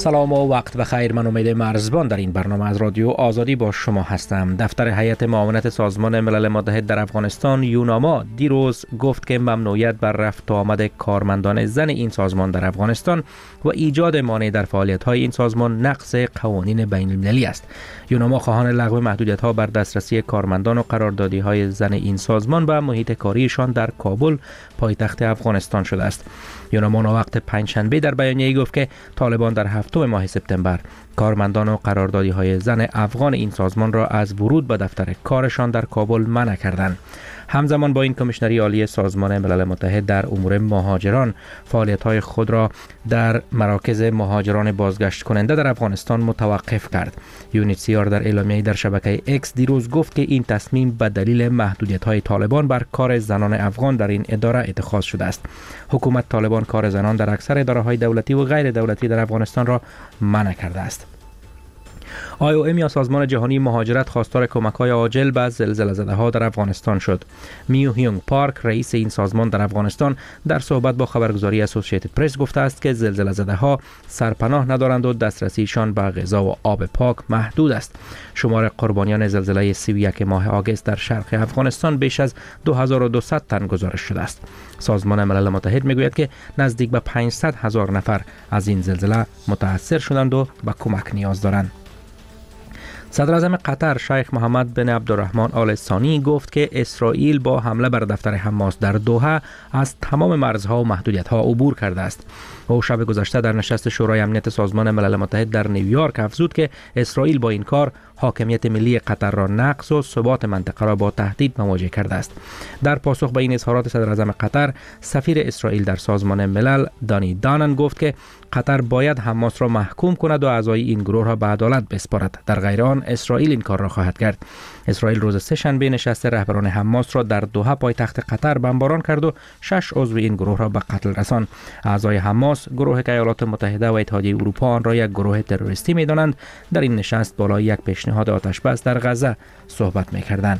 سلام و وقت بخیر. من امید مرزبان در این برنامه از رادیو آزادی با شما هستم. دفتر هیئت معاونت سازمان ملل متحد در افغانستان یوناما دیروز گفت که ممنوعیت بر رفت و آمد کارمندان زن این سازمان در افغانستان و ایجاد مانع در فعالیت‌های این سازمان نقض قوانین بین المللی است. یوناما خواهان لغو محدودیت‌ها بر دسترسی کارمندان و قراردادی‌های زن این سازمان به محیط کاریشان در کابل پایتخت افغانستان شده است. یوناما وقت پنجشنبه در بیانیه‌ای گفت که طالبان در هفتم ماه سپتامبر کارمندان و قراردادی‌های زن افغان این سازمان را از ورود به دفتر کارشان در کابل منع کردند. همزمان با این کمیشنری عالی سازمان ملل متحد در امور مهاجران فعالیت‌های خود را در مراکز مهاجران بازگشت کننده در افغانستان متوقف کرد. یونیسیار در اعلامیه‌ای در شبکه اکس دیروز گفت که این تصمیم به دلیل محدودیت‌های طالبان بر کار زنان افغان در این اداره اتخاذ شده است. حکومت طالبان کار زنان در اکثر اداره‌های دولتی و غیر دولتی در افغانستان را منع کرده است. IOM یا سازمان جهانی مهاجرت خواستار کمک‌های عاجل به زلزله‌زده‌ها در افغانستان شد. میو هیونگ پارک رئیس این سازمان در افغانستان در صحبت با خبرگزاری اسوسییتد پرس گفته است که زلزله‌زده‌ها سرپناه ندارند و دسترسیشان به غذا و آب پاک محدود است. شمار قربانیان زلزله 31 ماه آگوست در شرق افغانستان بیش از 2200 تن گزارش شده است. سازمان ملل متحد میگوید که نزدیک به 500,000 نفر از این زلزله متاثر شدند و به کمک نیاز دارند. صدر اعظم قطر شیخ محمد بن عبدالرحمن آل ثانی گفت که اسرائیل با حمله بر دفتر حماس در دوحه از تمام مرزها و محدودیت‌ها عبور کرده است. او شب گذشته در نشست شورای امنیت سازمان ملل متحد در نیویورک افزود که اسرائیل با این کار حاکمیت ملی قطر را نقض و ثبات منطقه را با تهدید مواجه کرده است. در پاسخ به این اظهارات صدر اعظم قطر، سفیر اسرائیل در سازمان ملل دانی دانن گفت که قطر باید حماس را محکوم کند و اعضای این گروه را به عدالت بسپارد. در غیر آن اسرائیل این کار را خواهد کرد. اسرائیل روز سه‌شنبه نشست رهبران حماس را در دوحه پایتخت قطر بمباران کرد و 6 عضو این گروه را به قتل رساند. اعضای حماس گروه که ایالات متحده و اتحادیه اروپا آن را یک گروه تروریستی می‌دانند در این نشست بالای یک پیشنهاد آتش بس در غزه صحبت می‌کردند.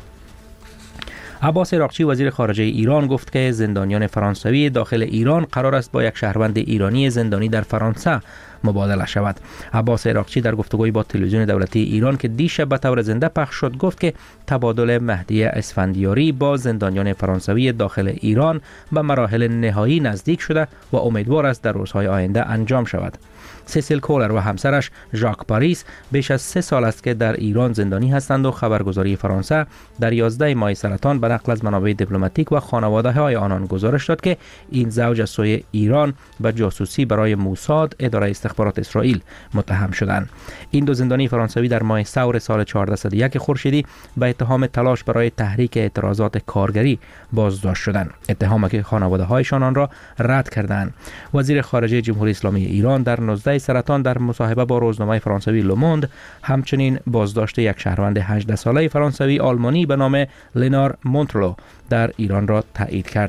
عباس عراقچی وزیر خارجه ایران گفت که زندانیان فرانسوی داخل ایران قرار است با یک شهروند ایرانی زندانی در فرانسه مبادله شود. عباس عراقچی در گفتگوی با تلویزیون دولتی ایران که دیشب به طور زنده پخش شد گفت که تبادل مهدی اسفندیاری با زندانیان فرانسوی داخل ایران به مراحل نهایی نزدیک شده و امیدوار است در روزهای آینده انجام شود. سیسیل کولر و همسرش ژاک پاریس بیش از 3 سال است که در ایران زندانی هستند و خبرگزاری فرانسه در 11 ماه سرطان به نقل از منابع دیپلماتیک و خانواده‌های آنان گزارش داد که این زوج از سوی ایران به جاسوسی برای موساد اداره استخبارات اسرائیل متهم شدند. این دو زندانی فرانسوی در ماه ثور سال 1401 خورشیدی به اتهام تلاش برای تحریک اعتراضات کارگری بازداشت شدند. اتهامی که خانواده‌هایشان آن را رد کردند. وزیر خارجه جمهوری اسلامی ایران در 19 سرطان در مصاحبه با روزنامه فرانسوی لوموند همچنین بازداشت یک شهروند 18 ساله فرانسوی آلمانی به نام لنار مونترلو در ایران را تایید کرد.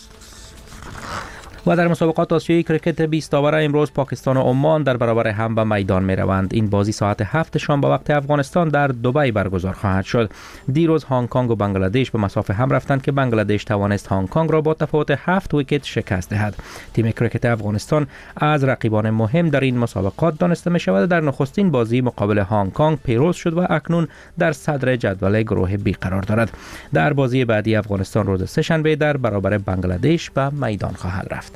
و در مسابقات آسیایی کرکت 20 داوره امروز پاکستان و عمان در برابر هم به میدان می روند. این بازی ساعت 7 شام به وقت افغانستان در دبی برگزار خواهد شد. دیروز هنگ کنگ و بنگلادش به مسافه هم رفتند که بنگلادش توانست هنگ کنگ را با تفاوت 7 ویکت شکست دهد. تیم کرکت افغانستان از رقیبان مهم در این مسابقات دانسته می شود. در نخستین بازی مقابل هنگ کنگ پیروز شد و اکنون در صدر جدول گروه بی قرار دارد. در بازی بعدی افغانستان روز سه‌شنبه در برابر بنگلادش به میدان خواهد رفت.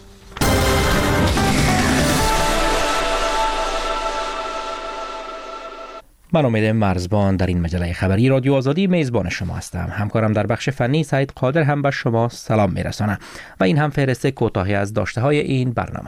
من امید مرزبان در این مجله خبری رادیو آزادی میزبان شما هستم. همکارم در بخش فنی سعید قادر هم به شما سلام میرسانه و این هم فهرست کوتاهی از داشته های این برنامه.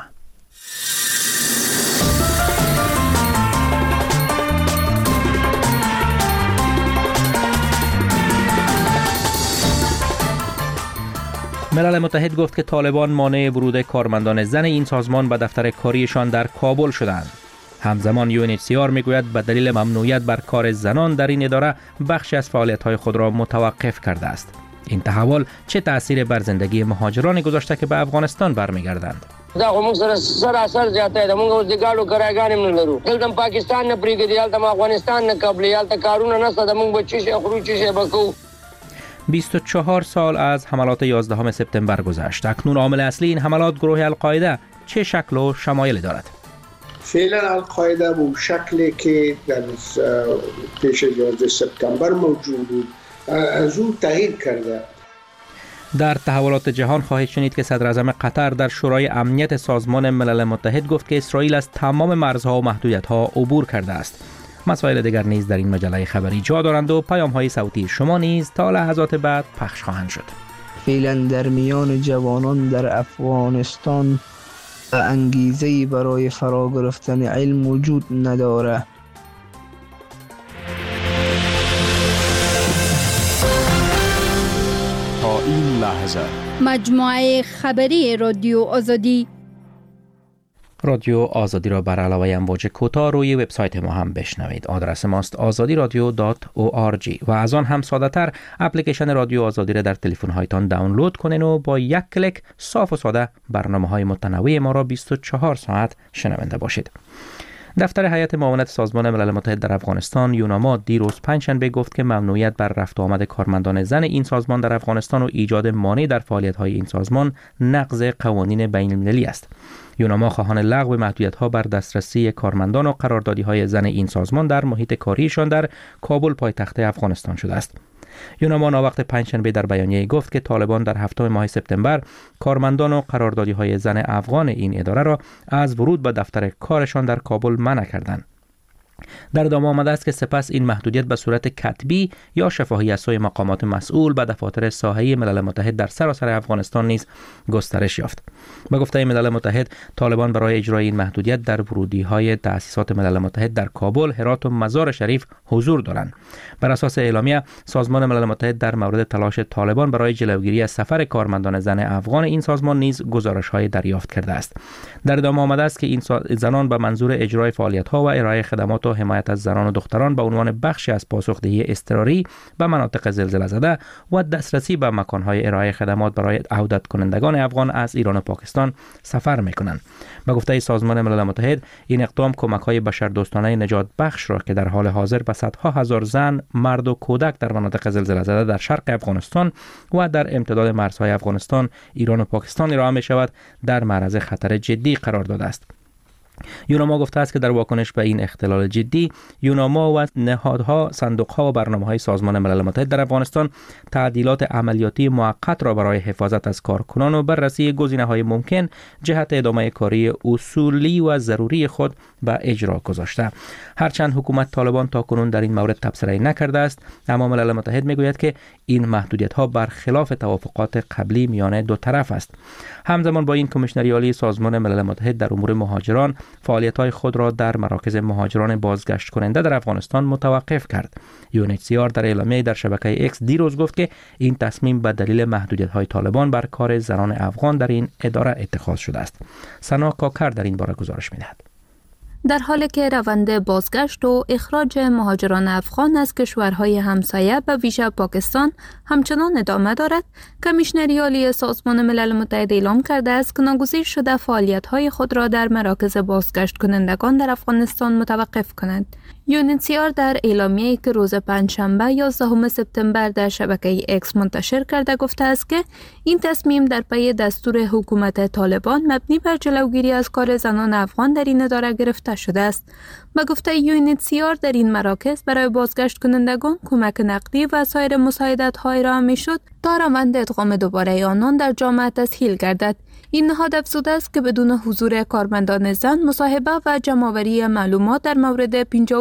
ملل متحد گفت که طالبان مانع ورود کارمندان زن این سازمان به دفتر کاریشان در کابل شدند. همزمان یونیسیار میگوید به دلیل ممنوعیت بر کار زنان در این اداره بخشی از فعالیت‌های خود را متوقف کرده است. این تحول چه تأثیر بر زندگی مهاجران گذاشته که به افغانستان برمیگردند؟ دا موږ سره اثر زیاته ده. موږ اوس د ګاډو کراګانې نه لرو. دلته پاکستان نه پریږدي، دلته افغانستان نه قبلي، دلته کارونه نشته. موږ بچی شي خورو چی شي بکو. 24 سال از حملات 11 سپتامبر گذشت. اکنون عامل اصلی این حملات گروه القاعده چه شکل و شمایلی دارد؟ فعلا القاعده به شکلی که در پیش 11 سپتامبر موجود بود از او تغییر کرده. در تحولات جهان خواهید شنید که صدر اعظم قطر در شورای امنیت سازمان ملل متحد گفت که اسرائیل از تمام مرزها و محدودیت‌ها عبور کرده است. مسائل دیگر نیز در این مجله خبری جا دارند و پیام‌های صوتی شما نیز تا لحظات بعد پخش خواهند شد. فعلا در میان جوانان در افغانستان انگیزه‌ای برای فرا گرفتن علم وجود ندارد. تا این لحظه مجموعه خبری رادیو آزادی را بر علاوه امواج کوتاه روی وبسایت ما هم بشنوید. آدرس ماست azadiradio.org و از آن هم ساده تر اپلیکیشن رادیو آزادی را در تلفن هایتان دانلود کنین و با یک کلیک صاف و ساده برنامه‌های متنوع ما را 24 ساعت شنونده باشید. دفتر هیئت معاونت سازمان ملل متحد در افغانستان یوناما دیروز پنجشنبه گفت که ممنوعیت بر رفت و آمد کارمندان زن این سازمان در افغانستان و ایجاد مانع در فعالیت‌های این سازمان نقض قوانین بین‌المللی است. یوناما خواهان لغو محدودیت‌ها بر دسترسی کارمندان و قراردادی‌های زن این سازمان در محیط کاریشان در کابل پایتخت افغانستان شده است. یوناما ناوقت پنجشنبه در بیانیه گفت که طالبان در هفتم ماه سپتامبر کارمندان و قراردادی‌های زن افغان این اداره را از ورود به دفتر کارشان در کابل منع کردند. در ادامه آمده است که سپس این محدودیت به صورت کتبی یا شفاهی از سوی مقامات مسئول به دفاتر ساحه‌ای ملل متحد در سراسر افغانستان نیز گسترش یافت. به گفته ملل متحد، طالبان برای اجرای این محدودیت در ورودی‌های تأسیسات ملل متحد در کابل، هرات و مزار شریف حضور دارند. بر اساس اعلامیه، سازمان ملل متحد در مورد تلاش طالبان برای جلوگیری از سفر کارمندان زن افغان این سازمان نیز گزارش‌های دریافت کرده است. در ادامه آمده است که این زنان به منظور اجرای فعالیت‌ها و ارائه خدمات و حمایت از زنان و دختران به عنوان بخشی از پاسخدهی اضطراری به مناطق زلزله زده و دسترسی به مکان‌های ارائه خدمات برای عودت کنندگان افغان از ایران و پاکستان سفر می‌کنند. به گفته سازمان ملل متحد، این اقدام کمک‌های بشردوستانه نجات بخش را که در حال حاضر به صدها هزار زن، مرد و کودک در مناطق زلزله زده در شرق افغانستان و در امتداد مرزهای افغانستان، ایران و پاکستان ارائه می‌شود، در معرض خطر جدی قرار داده است. یوناما گفته است که در واکنش به این اختلال جدی، یوناما و نهادها، صندوقها و برنامه‌های سازمان ملل متحد در افغانستان تعدیلات عملیاتی موقت را برای حفاظت از کارکنان و بررسی گزینه‌های ممکن جهت ادامه کاری اصولی و ضروری خود به اجرا گذاشته. هرچند حکومت طالبان تاکنون در این مورد تبصره نکرده است، اما ملل متحد میگوید که این محدودیت‌ها برخلاف توافقات قبلی میان دو طرف است. همزمان با این، کمیشنری عالی سازمان ملل متحد در امور مهاجران فعالیت‌های خود را در مراکز مهاجران بازگشت کننده در افغانستان متوقف کرد. UNHCR در اعلامیه در شبکه X دیروز گفت که این تصمیم به دلیل محدودیت‌های طالبان بر کار زنان افغان در این اداره اتخاذ شده است. سنا کاکر در این باره گزارش می‌دهد. در حالی که روند بازگشت و اخراج مهاجران افغان از کشورهای همسایه به ویژه پاکستان همچنان ادامه دارد، کمیشنری عالی سازمان ملل متحد اعلام کرده است که ناگزیر شده فعالیت‌های خود را در مراکز بازگشت کنندگان در افغانستان متوقف کند. UNHCR در اعلامیه‌ای که روز پنجشنبه 11 سپتامبر در شبکه X منتشر کرده گفته است که این تصمیم در پی دستور حکومت طالبان مبنی بر جلوگیری از کار زنان افغان در این اداره گرفته شده است. به گفته UNHCR در این مراکز برای بازگشت کنندگان کمک نقدی و سایر مساعدت‌های ارائه می‌شد تا روند ادغام دوباره آنان در جامعه تسهیل گردد. این نهاد افزوده است که بدون حضور کارمندان زن، مصاحبه و جمع‌آوری معلومات در مورد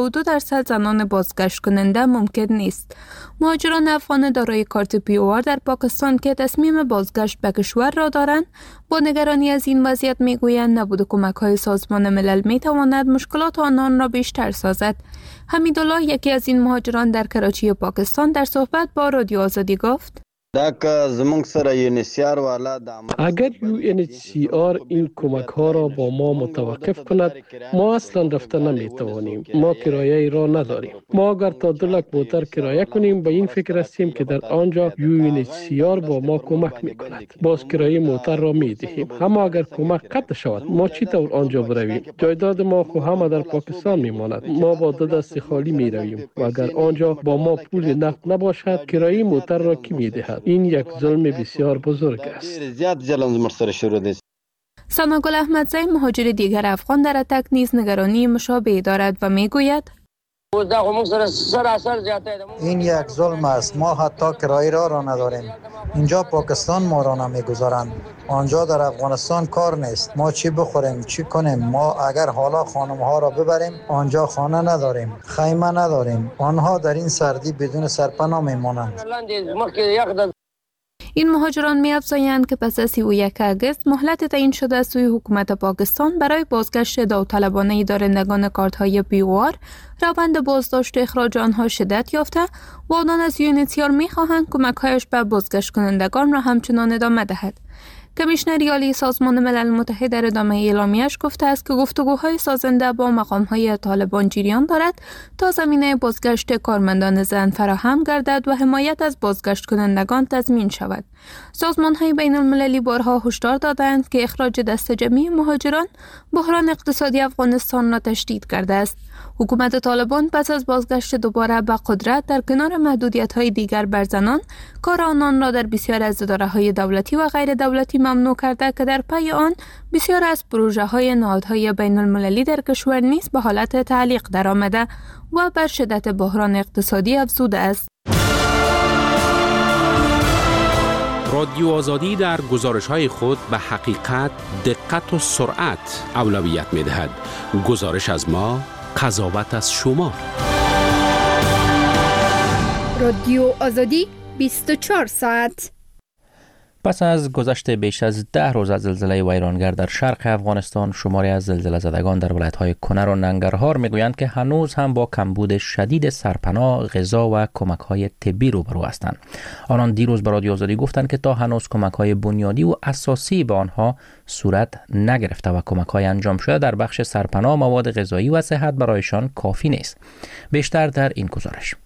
52% زنان بازگشت کننده ممکن نیست. مهاجران افغان دارای کارت پی‌او آر در پاکستان که تصمیم بازگشت به کشور را دارند، با نگرانی از این وضعیت میگویند نبود کمک‌های سازمان ملل میتواند مشکلات آنان را بیشتر سازد. حمیدالله، یکی از این مهاجران در کراچی پاکستان، در صحبت با رادیو آزادی گفت: اگر UNHCR این کمک ها را با ما متوقف کند، ما اصلا رفته نمی توانیم. ما کرایه را نداریم. ما اگر تا 2 لک موتر کرایه کنیم به این فکر هستیم که در آنجا UNHCR با ما کمک می کند. باز کرایه موتر را می دهیم. اما اگر کمک قطع شود، ما چی طور آنجا برویم؟ جایداد ما خو همه در پاکستان می ماند. ما با 2 دست خالی می رویم و اگر آنجا با ما پول نقد نباشد، کرایه موتر را کی می دهد؟ این یک ظلم بسیار بزرگ است. ساناگل احمدزی مهاجر دیگر افغان در اتک نیز نگرانی مشابه دارد و میگوید این یک ظلم است. ما حتی کرایه را نداریم. اینجا پاکستان ما را نمیگذارند. آنجا در افغانستان کار نیست. ما چی بخوریم چی کنیم؟ ما اگر حالا خانم ها را ببریم آنجا خانه نداریم، خیمه نداریم. آنها در این سردی بدون سرپناه میمانند. این مهاجران می‌افزایند که پس از 31 اگست مهلت تعیین شده از سوی حکومت پاکستان برای بازگشت داوطلبانه دارندگان کارت‌های پی‌اوآر، روند بازداشت و اخراج آنها شدت یافته و آنان از UNHCR می‌خواهند کمک‌هایش به بازگشت کنندگان را همچنان ادامه دهد. کمیشنر عالی سازمان ملل متحد در ادامه اعلامیه‌اش گفته است که گفتگوهای سازنده با مقام‌های طالبان جریان دارد تا زمینه بازگشت کارمندان زن فراهم گردد و حمایت از بازگشت کنندگان تضمین شود. سازمان‌های بین‌المللی بارها هشدار دادند که اخراج دست جمعی مهاجران بحران اقتصادی افغانستان را تشدید کرده است. حکومت طالبان پس از بازگشت دوباره به قدرت در کنار محدودیت‌های دیگر بر زنان، کار آنان را در بسیار از اداره‌های دولتی و غیر دولتی ممنوع کرده که در پی آن بسیار از پروژه‌های نهادهای بین‌المللی در کشور نیز به حالت تعلیق درآمده و بر شدت بحران اقتصادی افزوده است. رادیو آزادی در گزارش‌های خود به حقیقت، دقت و سرعت اولویت می‌دهد. گزارش از ما، قضاوت از شما. رادیو آزادی 24 ساعت. پس از گذشت بیش از 10 روز از زلزله ویرانگر در شرق افغانستان، شماری از زلزله زدگان در ولایت‌های کنر و ننگرهار میگویند که هنوز هم با کمبود شدید سرپناه، غذا و کمک‌های طبی روبرو هستند. آنان دیروز به رادیو آزادی گفتند که تا هنوز کمک‌های بنیادی و اساسی به آنها صورت نگرفته و کمک‌های انجام شده در بخش سرپناه، مواد غذایی و صحت برایشان کافی نیست. بیشتر در این گزارش.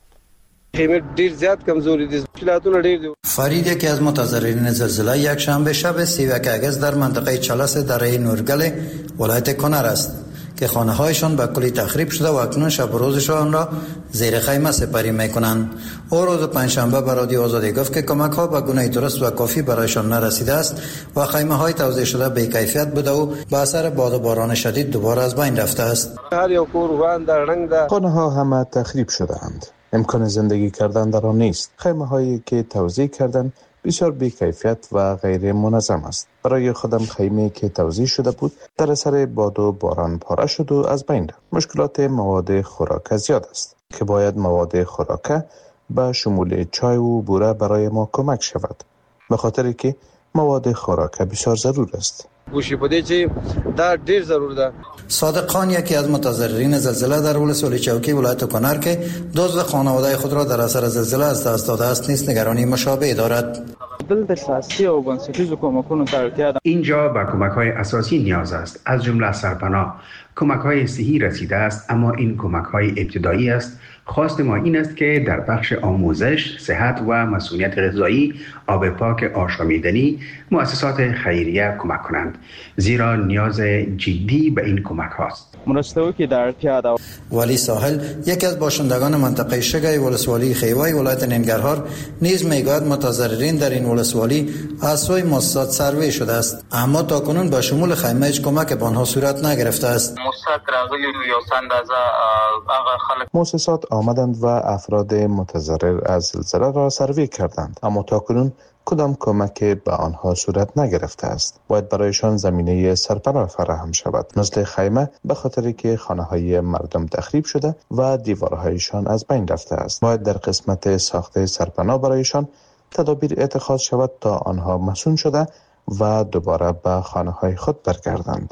فرید یکی از متضررین زلزله یک شنبه شب 31 اگست در منطقه چالس دره نورگل ولایت کنر است که خانه‌هایشان به کلی تخریب شده و اکنون شب و روزشان را زیر خیمه سپری می‌کنند. او روز پنجشنبه به رادیو آزادی گفت که کمک‌ها به گونه درست و کافی برایشان نرسیده است و خیمه‌های توزیع شده بی‌کیفیت بوده و به اثر باد و باران شدید دوباره از بین رفته است. خانه‌ها همه تخریب شده‌اند. امکان زندگی کردن در آن نیست. خیمه‌هایی که توزیع کردند بسیار بی‌کیفیت و غیر منظم است. برای خودم خیمه که توزیع شده بود در اثر باد و باران پاره شد و از بین رفت. مشکلات مواد خوراک زیاد است که باید مواد خوراک به شمول چای و بوره برای ما کمک شود، به خاطر که مواد خوراک بسیار ضرور است. گوشی بده چی در ډیر ضرور ده. صادق خان یکی از متضررین زلزله در ولسوالی چوکی ولایت کنر که دزد خانواده خود را در اثر زلزله از دست داده است نیز نگرانی مشابه دارد. اینجا به کمک‌های اساسی نیاز است، از جمله سرپناه. کمک‌های صحی رسیده است، اما این کمک‌های ابتدایی است. خواست ما این است که در بخش آموزش، صحت و مسئولیت غذایی، آب پاک آشامیدنی، مؤسسات خیریه کمک کنند، زیرا نیاز جدی به این کمک هاست. ولی ساحل یکی از باشندگان منطقه شگای ولسوالی خیوای ولایت ننگرهار نیز میگوید متضررین در این ولسوالی از سوی مؤسسات سروی شده است، اما تاکنون به شمول خیمه هیچ کمک به آنها صورت نگرفته است. مؤسسات آمدند و افراد متضرر از زلزله را سروی کردند، اما تاکنون کدام کمک به آنها صورت نگرفته است. باید برایشان زمینه سرپناه فراهم شود، مثل خیمه، به خاطر که خانه‌های مردم تخریب شده و دیوارهایشان از بین رفته است. باید در قسمت ساخت سرپناه برایشان تدابیر اتخاذ شود تا آنها مسئول شده و دوباره به خانه‌های خود برگردند.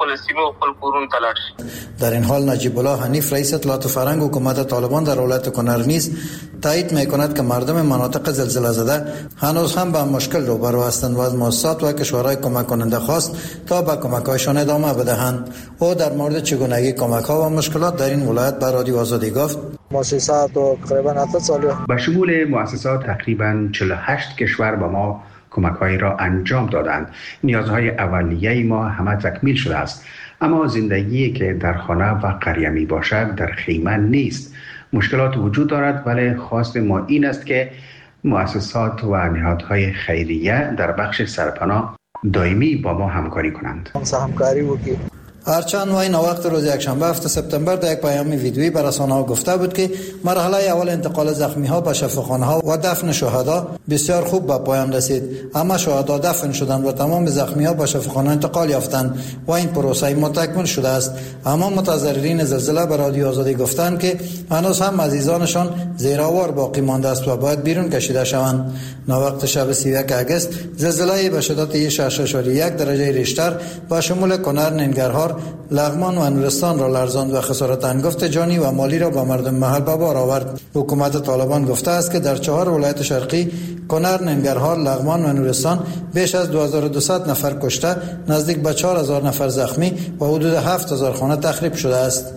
در این حال نجیب الله حنیف رئیس اطلاعات فرهنگ حکومت طالبان در ولایت کنر نیز تایید می‌کند که مردم مناطق زلزله زده هنوز هم با مشکل روبرو هستند و از مؤسسات و کشورهای کمک کننده خواست تا به کمک‌هایشان ادامه بدهند. او در مورد چگونگی کمک‌ها و مشکلات در این ولایت به رادیو آزادی گفت: مؤسسات تقریبا 8 سال به شمول مؤسسات تقریبا 48 کشور به ما کمک‌هایی را انجام دادند. نیازهای اولیه ما همه تکمیل شده است، اما زندگی که در خانه و قریه می باشد در خیمه نیست. مشکلات وجود دارد، ولی خواست ما این است که مؤسسات و نهادهای خیریه در بخش سرپناه دائمی با ما همکاری کنند. همکاری وکړي. هرچند وای وقت روز یکشنبه 7 سپتامبر در یک پیام ویدیویی به رسانه‌ها گفته بود که مرحله اول انتقال زخمی‌ها به شفاخانه‌ها و دفن شهدا بسیار خوب به پایان رسید. اما شهدا دفن شدند و تمام زخمی‌ها به شفاخانه انتقال یافتند و این پروسه متکمل شده است. اما متضررین زلزله به رادیو آزادی گفتند که هنوز هم عزیزانشان زیرآوار باقی مانده است و باید بیرون کشیده شوند. وقت شب 31 اگست زلزله به شدت 6.1 درجه ریشتر با شمول کنر، ننگرهار، لغمان و نورستان را لرزاند و خسارت انگفت جانی و مالی را به مردم محل به بار آورد. حکومت طالبان گفته است که در 4 ولایت شرقی کنر، ننگرهار، لغمان و نورستان بیش از 2200 نفر کشته، نزدیک به 4000 نفر زخمی و حدود 7000 خانه تخریب شده است.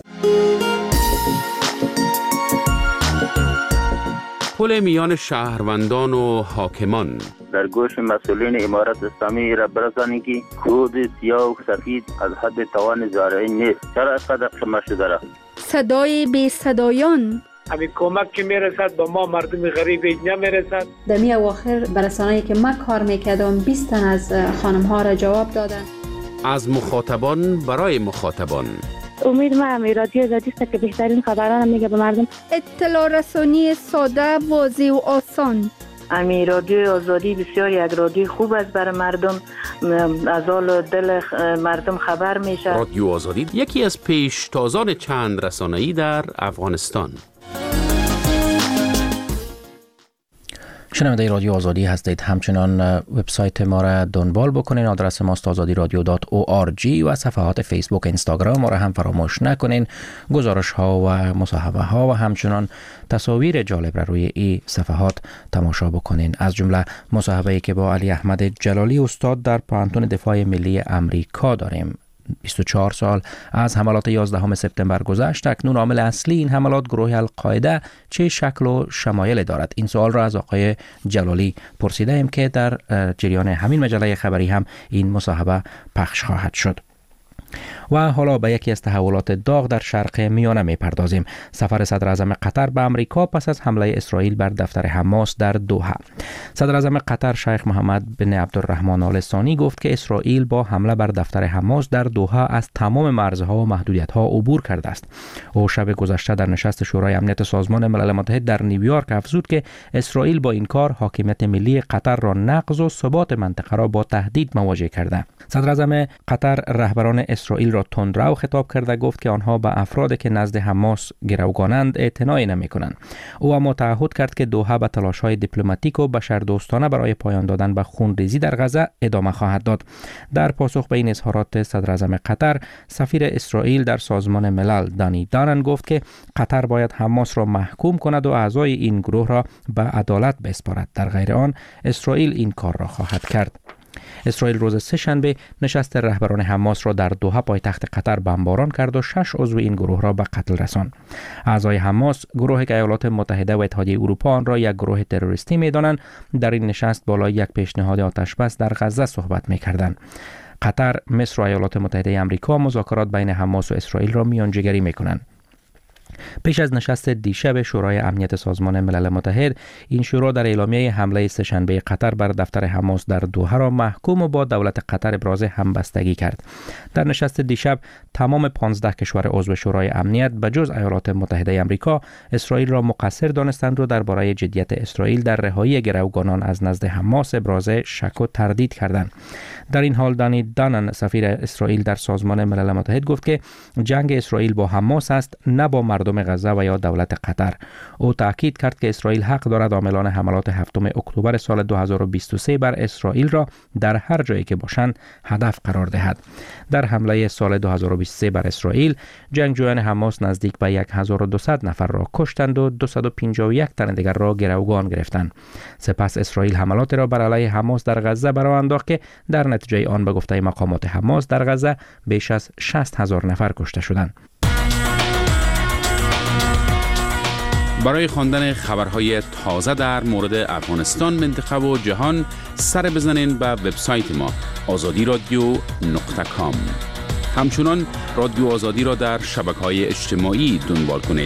پل میان شهروندان و حاکمان در گوش مسئولین امارت اسلامی را برسانی که خود سیاه و سفید از حد توان زارعین نیست. چرا اینقدر خمه شده را؟ صدای بی صدایان. همین کمک که میرسد به ما مردم غریب نمیرسد. در می اواخر برسانه‌ای که من کار میکردم 20 تن از خانم ها را جواب دادن. از مخاطبان برای مخاطبان. امید من رادیو آزادی است که بهترین خبران میگه به مردم. اطلاع رسانی ساده، واضح و آسان. امی رادیو آزادی بسیار یک رادیو خوب است برای مردم، از حال دل مردم خبر میشه. رادیو آزادی یکی از پیشتازان چند رسانه‌ای در افغانستان. شنونده رادیو آزادی هستید. همچنان وبسایت ما را دنبال بکنین. آدرس ماست azadiradio.org و صفحات فیسبوک، اینستاگرام ما را هم فراموش نکنین. گزارش ها و مصاحبه ها و همچنان تصاویر جالب را روی این صفحات تماشا بکنین. از جمله مصاحبه‌ای که با علی احمد جلالی استاد در پوهنتون دفاع ملی امریکا داریم. 24 سال از حملات 11 سپتامبر گذشت. اکنون عامل اصلی این حملات گروه القاعده چه شکل و شمایل دارد؟ این سوال را از آقای جلالی پرسیده ایم که در جریان همین مجله خبری هم این مصاحبه پخش خواهد شد. و حالا به یکی از تحولات داغ در شرق میانه می‌پردازیم. سفر صدر اعظم قطر به امریکا پس از حمله اسرائیل بر دفتر حماس در دوحه. صدر اعظم قطر شیخ محمد بن عبدالرحمن آل ثانی گفت که اسرائیل با حمله بر دفتر حماس در دوحه از تمام مرزها و محدودیت‌ها عبور کرده است. او شب گذشته در نشست شورای امنیت سازمان ملل متحد در نیویورک افزود که اسرائیل با این کار حاکمیت ملی قطر را نقض و ثبات منطقه را با تهدید مواجه کرده. صدر اعظم قطر رهبران اسرائیل را تندرو خطاب کرده گفت که آنها به افرادی که نزد حماس گروگانند اعتنا نمی‌کنند. او اما تعهد کرد که دوحه به تلاش‌های دیپلماتیک و بشردوستانه برای پایان دادن به خونریزی در غزه ادامه خواهد داد. در پاسخ به این اظهارات صدر اعظم قطر، سفیر اسرائیل در سازمان ملل دانی دانن گفت که قطر باید حماس را محکوم کند و اعضای این گروه را به عدالت بسپارد. در غیر آن اسرائیل این کار را خواهد کرد. اسرائیل روز سه‌شنبه نشست رهبران حماس را در دوحه پایتخت قطر بمباران کرد و 6 عضو این گروه را به قتل رساند. اعضای حماس، گروهی که ایالات متحده و اتحادیه اروپا آن را یک گروه تروریستی می‌دانند، در این نشست بالای یک پیشنهاد آتش‌بس در غزه صحبت می‌کردند. قطر، مصر و ایالات متحده آمریکا مذاکرات بین حماس و اسرائیل را میانجیگری می‌کنند. پیش از نشست دیشب شورای امنیت سازمان ملل متحد، این شورا در اعلامیه حمله سه‌شنبه قطر بر دفتر حماس در دوحه را محکوم و با دولت قطر ابراز همبستگی کرد. در نشست دیشب تمام 15 کشور عضو شورای امنیت به جز ایالات متحده آمریکا اسرائیل را مقصر دانستند و درباره جدیت اسرائیل در رهایی گروگانان از نزد حماس ابراز شک و تردید کردند. در این حال دانی دانن، سفیر اسرائیل در سازمان ملل متحد گفت که جنگ اسرائیل با حماس است، نه با مردم غزه و یا دولت قطر. او تاکید کرد که اسرائیل حق دارد عاملان حملات 7 اکتبر سال 2023 بر اسرائیل را در هر جایی که باشند هدف قرار دهد. در حمله سال 2023 بر اسرائیل، جنگجویان حماس نزدیک به 1200 نفر را کشتند و 251 تن دیگر را گروگان گرفتند. سپس اسرائیل حملات را بر علیه حماس در غزه برآورد انداخت که در نتیجه آن به گفته مقامات حماس در غزه بیش از 60,000 نفر کشته شدند. برای خواندن خبرهای تازه در مورد افغانستان، منطقه و جهان سر بزنین به وبسایت ما azadiradio.com. همچنان رادیو آزادی را در شبکه‌های اجتماعی دنبال کنید.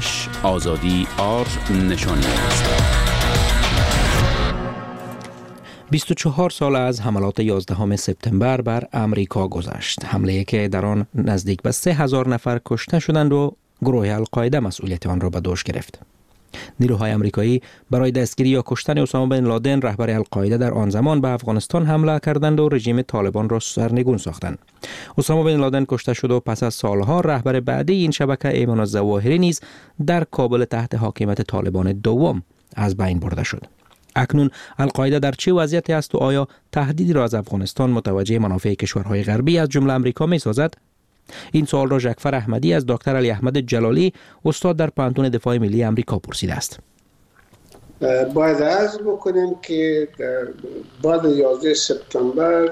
facebook.com/azadi_r نشانی است. 24 سال از حملات 11 سپتامبر بر امریکا گذشت. حمله‌ای که در آن نزدیک به 3000 نفر کشته شدند و گروه القاعده مسئولیت آن را به دوش گرفت. نیروهای آمریکایی برای دستگیری یا کشتن اسامه بن لادن رهبر القاعده در آن زمان به افغانستان حمله کردند و رژیم طالبان را سرنگون ساختند. اسامه بن لادن کشته شد و پس از سالها رهبر بعدی این شبکه ایمان الظواهری نیز در کابل تحت حاکمیت طالبان دوم از بین برده شد. اکنون القاعده در چه وضعیتی است و آیا تهدیدی را از افغانستان متوجه منافع کشورهای غربی از جمله آمریکا می سازد؟ این سوال را جعفر احمدی از دکتر علی احمد جلالی استاد در پانتون دفاع ملی آمریکا پرسیده است. باید عرض بکنیم که بعد 11 سپتامبر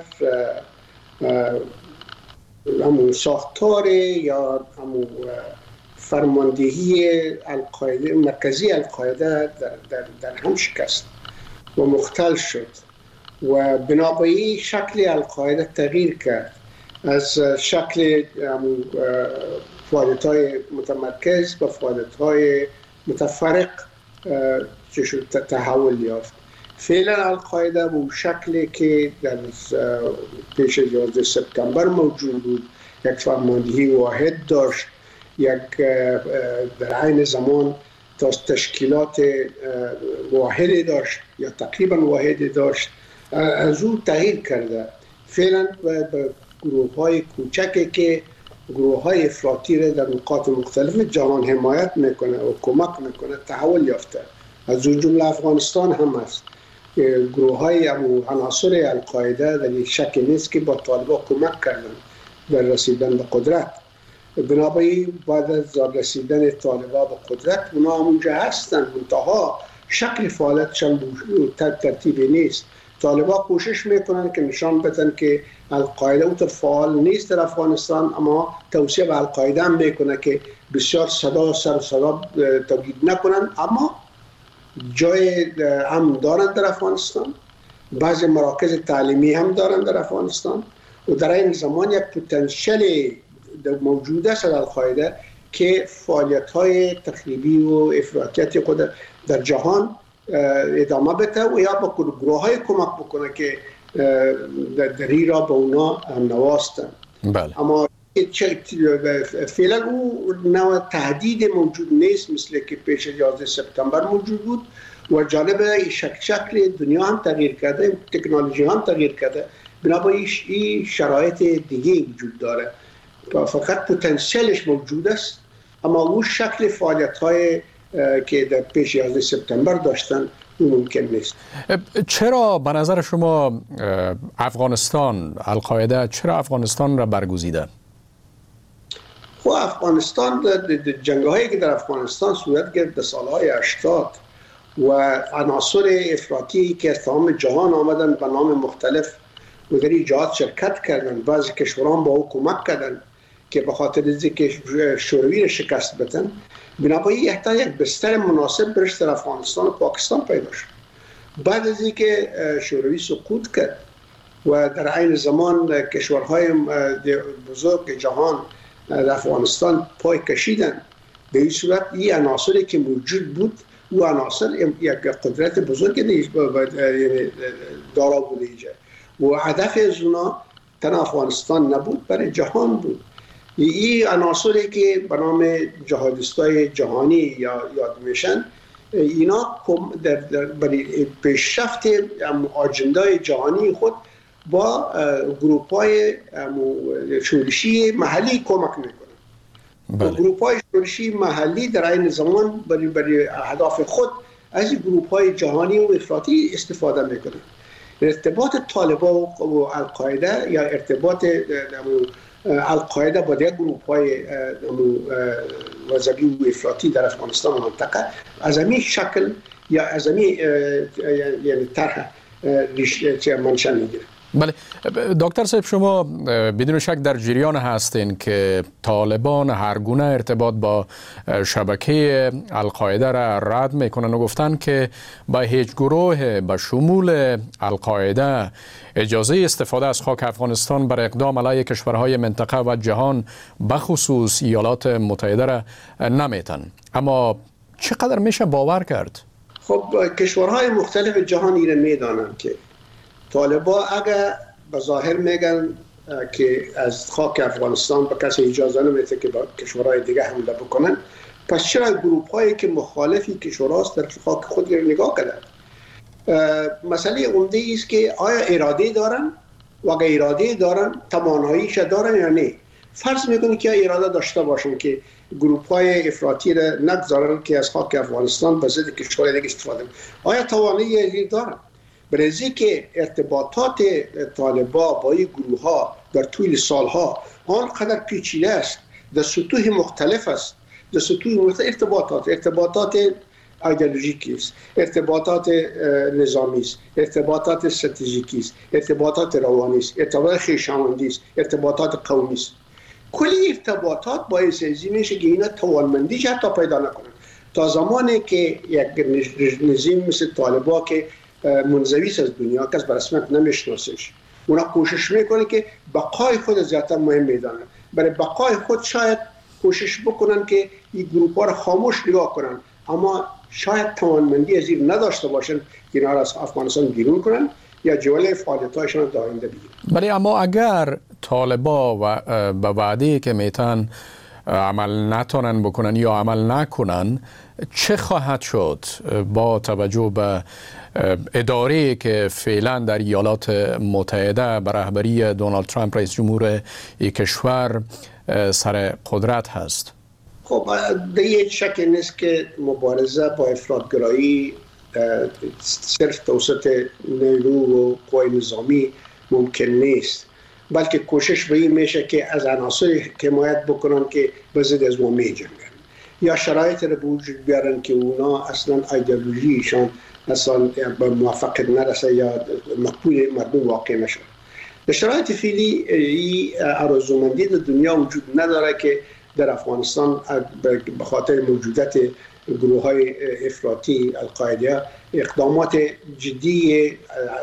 همون ساختار یا همون فرماندهی القاعده مرکزی القاعده در هم شکست و مختل شد و بنابراین شکل القاعده تغییر کرد از شکل فعالیت‌های متمرکز به فعالیت‌های متفرق تحول یافت. فعلا القاعده به شکلی که در پیش 11 سپتامبر موجود بود، یک فرماندهی واحد داشت، یک در عین زمان تشکیلات واحدی داشت یا تقریبا واحدی داشت، از او تغییر کرده. فعلا به گروه‌های کوچکی که گروه‌های افراطی را در نقاط مختلف جهان حمایت میکنه و کمک میکنه تحول یافته. از اون جمله افغانستان هم است. گروه‌های عناصر القاعده در یک شک نیست که با طالبان کمک کردن در رسیدن به قدرت. بنابراین بعد از رسیدن طالبان به قدرت اونا همونجا هستن، منتها شکل فعالیتشان ترتیبی نیست. طالبان کوشش میکنن که نشان بدن که القاعده اونطور فعال نیست در افغانستان، اما توصیه به القاعده هم میکنه که بسیار صدا تولید نکنن، اما جای هم دارن در افغانستان، بعضی مراکز تعلیمی هم دارن در افغانستان و در این زمان یک پتانسیل موجود است در القاعده که فعالیت‌های تخریبی و افراطیت خود در جهان ادامه بده و یا با گروه‌های کمک بکنه که دری را به اونا نواستن. بله. اما فعلا او نوع تهدید موجود نیست مثل که پیش 11 سپتامبر موجود بود و جالب شکل دنیا هم تغییر کرده، تکنولوژی هم تغییر کرده، بنابراین این شرایط دیگه وجود داره. فقط پتانسیلش موجود است، اما او شکل فعالیت‌های که در پیش 11 سپتامبر داشتن اون ممکن نیست. چرا به نظر شما افغانستان القاعده چرا افغانستان را برگزیدن؟ خب افغانستان جنگ‌هایی که در افغانستان صورت گرفت در سال‌های 80 و عناصر افراطی که از تمام جهان آمدن به نام مختلف و در این جهات شرکت کردن، بعضی کشوران با او کمک کردن که به خاطر اینکه شوروی را شکست بدن، بنابراین احتیاج یک بستر مناسب برش در افغانستان و پاکستان پیدا شد. بعد از اینکه شوروی سقوط کرد و در عین زمان کشورهای بزرگ جهان در افغانستان پای کشیدن، به این صورت این عناصری که موجود بود و عناصر یک قدرت بزرگ دارا بوده اینجا و هدف از اونا تن افغانستان نبود، برای جهان بود. این عناصری که به نام جهادیستای جهانی یا یاد میشن، اینا برای پیشرفت آجندای جهانی خود با گروپ‌های شورشی محلی کمک میکنن. گروپ‌های شورشی محلی در این زمان برای اهداف خود از این گروپ‌های جهانی و افراطی استفاده میکنن. ارتباط طالبان و القاعده یا ارتباط القاعده با دیگر گروه‌های وضعی و افراطی در افغانستان و منطقه از همین شکل یا از همین یعنی طرح منشأ میگیره. بله دکتر صاحب، شما بدون شک در جریان هستین که طالبان هر گونه ارتباط با شبکه القاعده را رد میکنن و گفتن که با هیچ گروه به شمول القاعده اجازه استفاده از خاک افغانستان بر اقدام علیه کشورهای منطقه و جهان بخصوص ایالات متحده را نمیتن. اما چقدر میشه باور کرد؟ خب کشورهای مختلف جهان ایره میدانن که طالبا اگر به ظاهر میگن که از خاک افغانستان به کسی اجازه نمیده که با کشورهای دیگه حمله بکنن، پس چرا گروپ هایی که مخالفی کشوراست در خاک خود رو نگاه کردن؟ مسئله عمده است که آیا اراده دارن و اگر اراده دارن تواناییش دارن یا نه. فرض میکنه که اراده داشته باشن که گروپ های افراطی را نگذارن که از خاک افغانستان به ضد کشورهای دیگه استفاده کنن. آیا توانایی دارن؟ برای که ارتباطات طالبا با این گروه ها در طول سالها آنقدر پیچیده است، در سطوح مختلف است، در سطوح مختلف ارتباطات ایدئولوژیکی است، ارتباطات نظامی است، ارتباطات استراتژیکی است، ارتباطات روانی است، ارتباطات خویشاوندی است، ارتباطات قومی است. کلی ارتباطات باعث میشه که اینا توانمندی حتی پیدا نکنن. تا زمانی که یک نظام مثل طالبا که منزوی از دنیا کس به رسمیت نمیشناسش، اونا کوشش میکنه که بقای خود زیادتر مهم میدانن. برای بقای خود شاید کوشش بکنن که این گروپ ها رو خاموش نگاه کنن، اما شاید توانمندی از این نداشته باشن که اینا را از افغانستان بیرون کنن یا جوله فعالیت‌هایشان در آینده بگیرن. ولی اما اگر طالبا به وعده که میتن عمل نتونن بکنن یا عمل نکنن، چه خواهد شد با توجه به اداره‌ای که فعلا در ایالات متحده به رهبری دونالد ترامپ رئیس جمهور کشور سر قدرت هست؟ خب دیگه شک نیست که مبارزه با افراطگرایی صرف توسط نیرو و قوای نظامی ممکن نیست، بلکه کوشش به این میشه که از عناصر حمایت بکنن که به ضد از ما میجنگن یا شرایط رو به وجود بیارن که اونا اصلا ایدئولوژیشان اصلا به موافقت نرسه یا مقبول مردم واقع نشه. در شرایط فعلی آرزومندی در دنیا وجود نداره که در افغانستان به خاطر موجودیت گروه های افراطی القاعده اقدامات جدی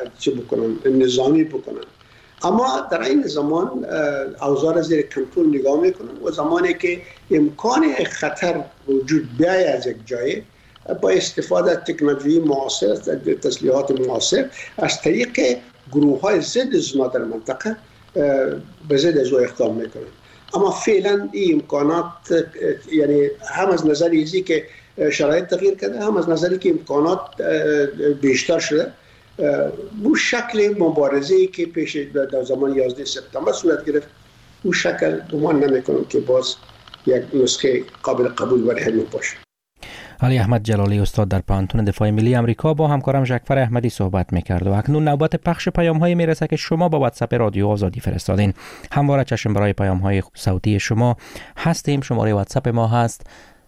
نظامی بکنن، اما در این زمان اوضاع زیر کنترل نگاه میکنن و زمانی که امکان خطر وجود بیاید از یک جای با استفاده از تکنولوژی معاصر، تسلیحات معاصر، از طریق گروه های ضد زنا در منطقه به ضد از او اقدام میکنن. اما فعلا این امکانات، یعنی هم از نظر ایزی که شرایط تغییر کرده، هم از نظری که امکانات بیشتر شده، بو شکل مبارزه‌ای که پیش در زمان 11 سپتامبر صورت گرفت، بو شکل گمان نمی‌کنم که باز یک نسخه قابل قبول برای همین باشه. علی احمد جلالی استاد در پانتون دفاع ملی امریکا با همکارم ژکفر احمدی صحبت می‌کرد و اکنون نوبت پخش پیام‌های میرسه که شما با واتساپ رادیو آزادی فرستادین. همواره چشم برای پیام‌های صوتی شما هستیم. شماره واتساپ ما هست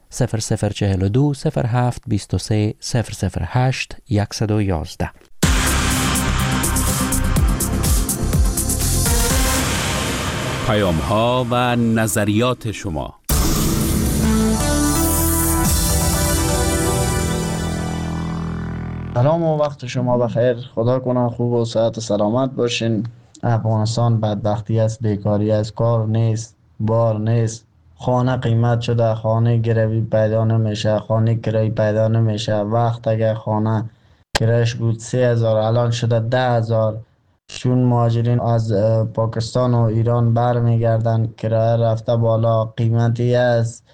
0042 07 23 008 111. پیام‌ها و نظریات شما. سلام و وقت شما بخیر. خدا کنه خوب و صحت و سلامت باشین. افغانستان بدبختی است، بیکاری است، کار نیست، بار نیست، خانه قیمت شده، خانه گروی پیدا نمیشه، خانه کرایی پیدا نمیشه. وقت اگر خانه کرایش بود 3000 الان شده 10000. چون مهاجرین از پاکستان و ایران برمیگردن، کرایه رفته بالا، قیمتی است.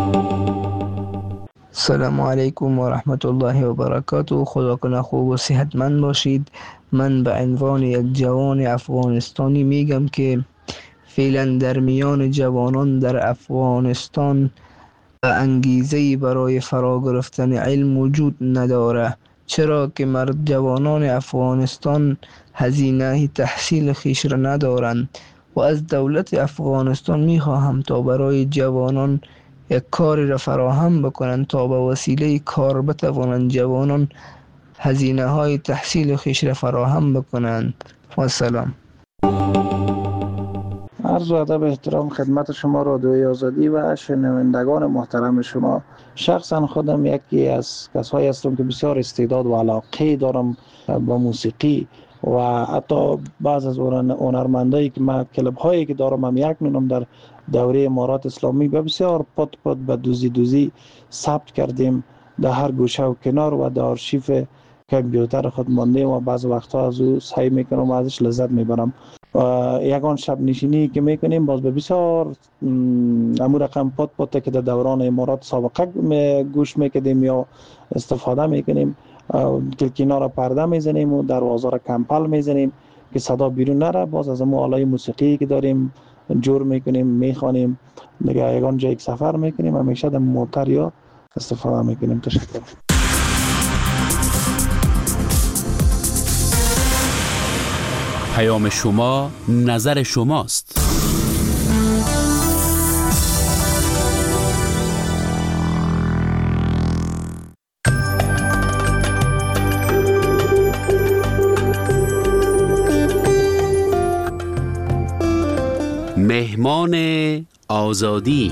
السلام علیکم و رحمت الله و برکاته. خدا کنه خوب و صحتمند باشید. من به عنوان یک جوان افغانستانی میگم که فعلا در میان جوانان در افغانستان انگیزه‌ای برای فرا گرفتن علم وجود نداره، چرا که جوانان افغانستان هزینه تحصیل خویش را ندارند و از دولت افغانستان میخواهم تا برای جوانان یک کاری را فراهم بکنند تا به وسیله کار بتوانند جوانان هزینه های تحصیل خویش را فراهم بکنند. و سلام. عرض و ادب احترام خدمت شما رادیوی آزادی و شنوندگان محترم شما. شخصا خودم یکی از کسایی هستم که بسیار استعداد و علاقه دارم با موسیقی و حتی بعض از هنرمندایی که من کلب هایی که دارم هم یک نونم در دوره امارات اسلامی به بسیار پت به دوزی ثبت کردیم در هر گوشه و کنار و در آرشیو کامپیوتر خود مانده و بعض وقتها از او سعی میکنم و ازش لذت میبرم. یگان شب نشینی که میکنیم باز به بسیار امور رقم پات که در دوران امارات سابقه گوش میکردیم یا استفاده میکنیم. کلکینا را پرده میزنیم و دروازه را کمپل میزنیم که صدا بیرون نره. باز از امو آلای موسیقی که داریم جور میکنیم، میخوانیم. دیگه یگان جای سفر میکنیم همیشه در موتر یا استفاده میکنیم. تشکر. پیام شما نظر شماست. مهمان آزادی.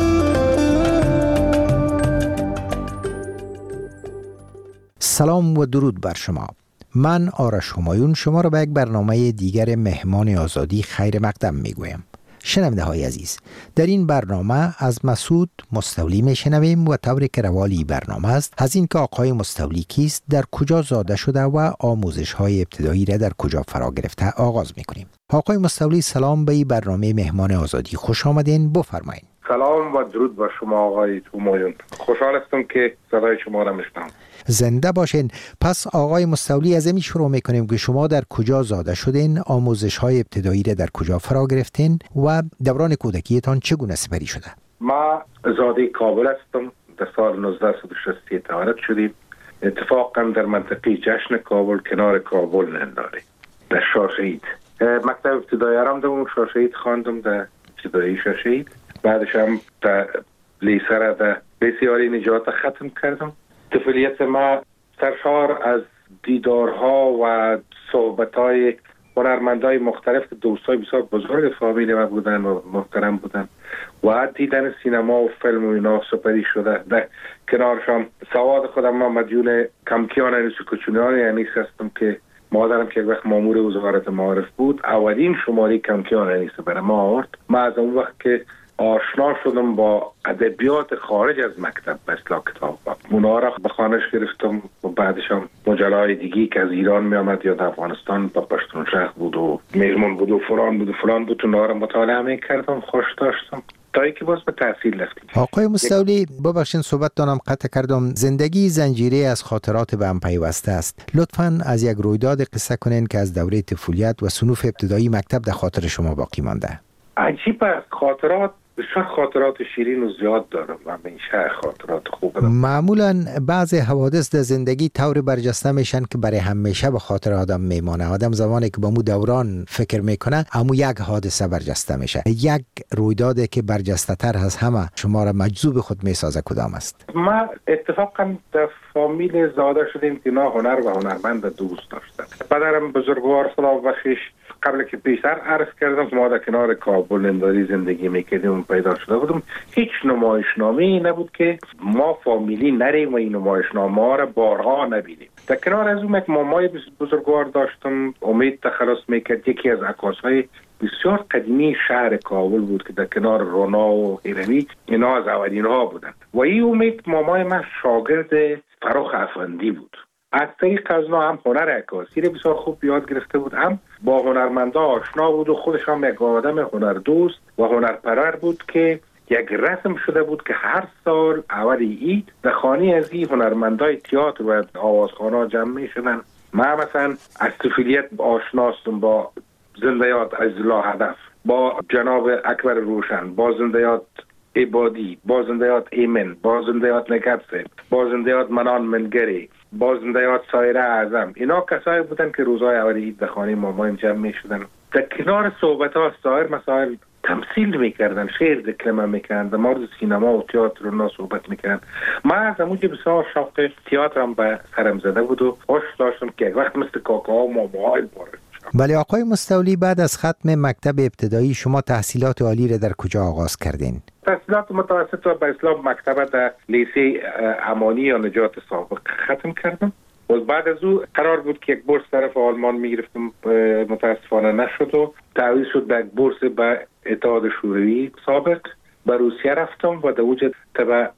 سلام و درود بر شما. من آرش همایون شما را به یک برنامه دیگر مهمان آزادی خیر مقدم میگویم. شنونده های عزیز، در این برنامه از مسعود مستولی میشنویم و طوری که روالی برنامه است از این که آقای مستولی کیست، در کجا زاده شده و آموزش های ابتدایی را در کجا فرا گرفته آغاز میکنیم. آقای مستولی سلام به این برنامه مهمان آزادی، خوش آمدین. بفرمایید. سلام و درود بر شما آقای همایون. خوشحال هستم که صدای شما را میشنوم. زنده باشین. پس آقای مستولی از این شروع میکنیم که شما در کجا زاده شدین، آموزش های ابتدایی را در کجا فرا گرفتین و دوران کودکیتان چگونه سپری شده؟ ما زاده کابل هستم. در سال 1963 تولد شدیم. اتفاقا در منطقه جشن کابل کنار کابل ننداره در شاشهید. مکتب ابتدایی رم در شاشهید خواندم، در ابتدایی شاشهید. بعدش هم در لیسه را در بسیاری نجات ختم کردم. طفولیت ما سرشار از دیدارها و صحبت‌های هنرمندای مختلف، دوستای بسیار بزرگ فامیل ما بودن و محترم بودن و دیدن سینما و فیلم و اینا سپری شده. در کنارشان سواد خودم ما مدیون کمکیان انیس و کچونیان انیس هستم که مادرم که یک وقت مامور وزارت معارف بود اولین شماره کمکیان انیس برای ما آورد. ما از اون وقت که آشنا شدم با ادبیات خارج از مکتب به اصطلاح کتاب اونا را به خانش گرفتم و بعدش هم مجله‌های دیگی که از ایران می آمد یا در افغانستان با پشتون شهر بود و میرمون بود و فلان بود اونا را مطالعه می کردم، خوش داشتم تا اینکه باز به تحصیل رفتیم. آقای مستولی ببخشید صحبت دانم قطع کردم. زندگی زنجیره از خاطرات به هم پیوسته است. لطفاً از یک رویداد قصه کنین که از دوره طفولیت و صنوف ابتدایی مکتب در خاطر شما باقی مانده. عجیب خاطرات، بسیار خاطرات شیرین و زیاد دارم و همیشه خاطرات خوب دارم. معمولا بعض حوادث در زندگی طور برجسته میشن که برای همیشه به خاطر آدم میمانه. آدم زمانی که به مو دوران فکر میکنه امو یک حادثه برجسته میشه. یک رویدادی که برجسته تر از همه شما را مجذوب خود میسازه کدام است؟ ما اتفاقا در فامیل زاده شدیم که اینا هنر و هنرمند دوست داشتن. پدرم بزرگوار خدا بخشش قبل که پیشتر عرض کردم که ما در کنار کابل ننداری زندگی میکردیم و پیدا شده بودم. هیچ نمایشنامه‌ای نبود که ما فامیلی نریم و این نمایشنامه ها را بارها نبینیم. در کنار از اون یک مامای بزرگوار داشتم، امید تخلص میکرد. یکی از عکاس‌های بسیار قدیمی شهر کابل بود که در کنار رونا و هیروی اینا از اولین ها بودند و این امید مامای من شاگرد فرخ افندی بود. از طریق از اونا هم هنر عکاسی رو بسیار خوب یاد گرفته بود، هم با هنرمندا آشنا بود و خودش هم یک آدم هنردوست و هنرپرور بود که یک رسم شده بود که هر سال اول عید در خانه از این هنرمندای تئاتر و آوازخوانا جمع می شدن. من مثلا از طفولیت آشناستم با زنده یاد عزیزالله هدف، با جناب اکبر روشن، با زنده یاد عبادی، با زنده یاد ایمن، با زنده یاد نگبسه، با زنده یاد منان منگری، با زنده یاد سایره اعظم. اینا کسایی بودن که روزهای اول عید در خانه مامان جمع می شدن. در کنار صحبت ها سایر مسائل تمثیل میکردن، شعر دکلمه میکردن، در مورد سینما و تئاتر اونا صحبت میکردن. من از اونجا بسیار شوق تئاترم به سرم زده بود و خوش داشتم که یک وقت مثل کاکا و ماماهای باره. ولی آقای مستولی بعد از ختم مکتب ابتدایی شما تحصیلات عالی را در کجا آغاز کردین؟ تحصیلات متوسط و به اصطلاح مکتب در لیسه امانی یا نجات سابق ختم کردم. و بعد از او قرار بود که یک بورس طرف آلمان میگرفتم، متاسفانه نشد و تعویض شد به یک بورس به اتحاد شوروی سابق. به روسیه رفتم و در اوج تبع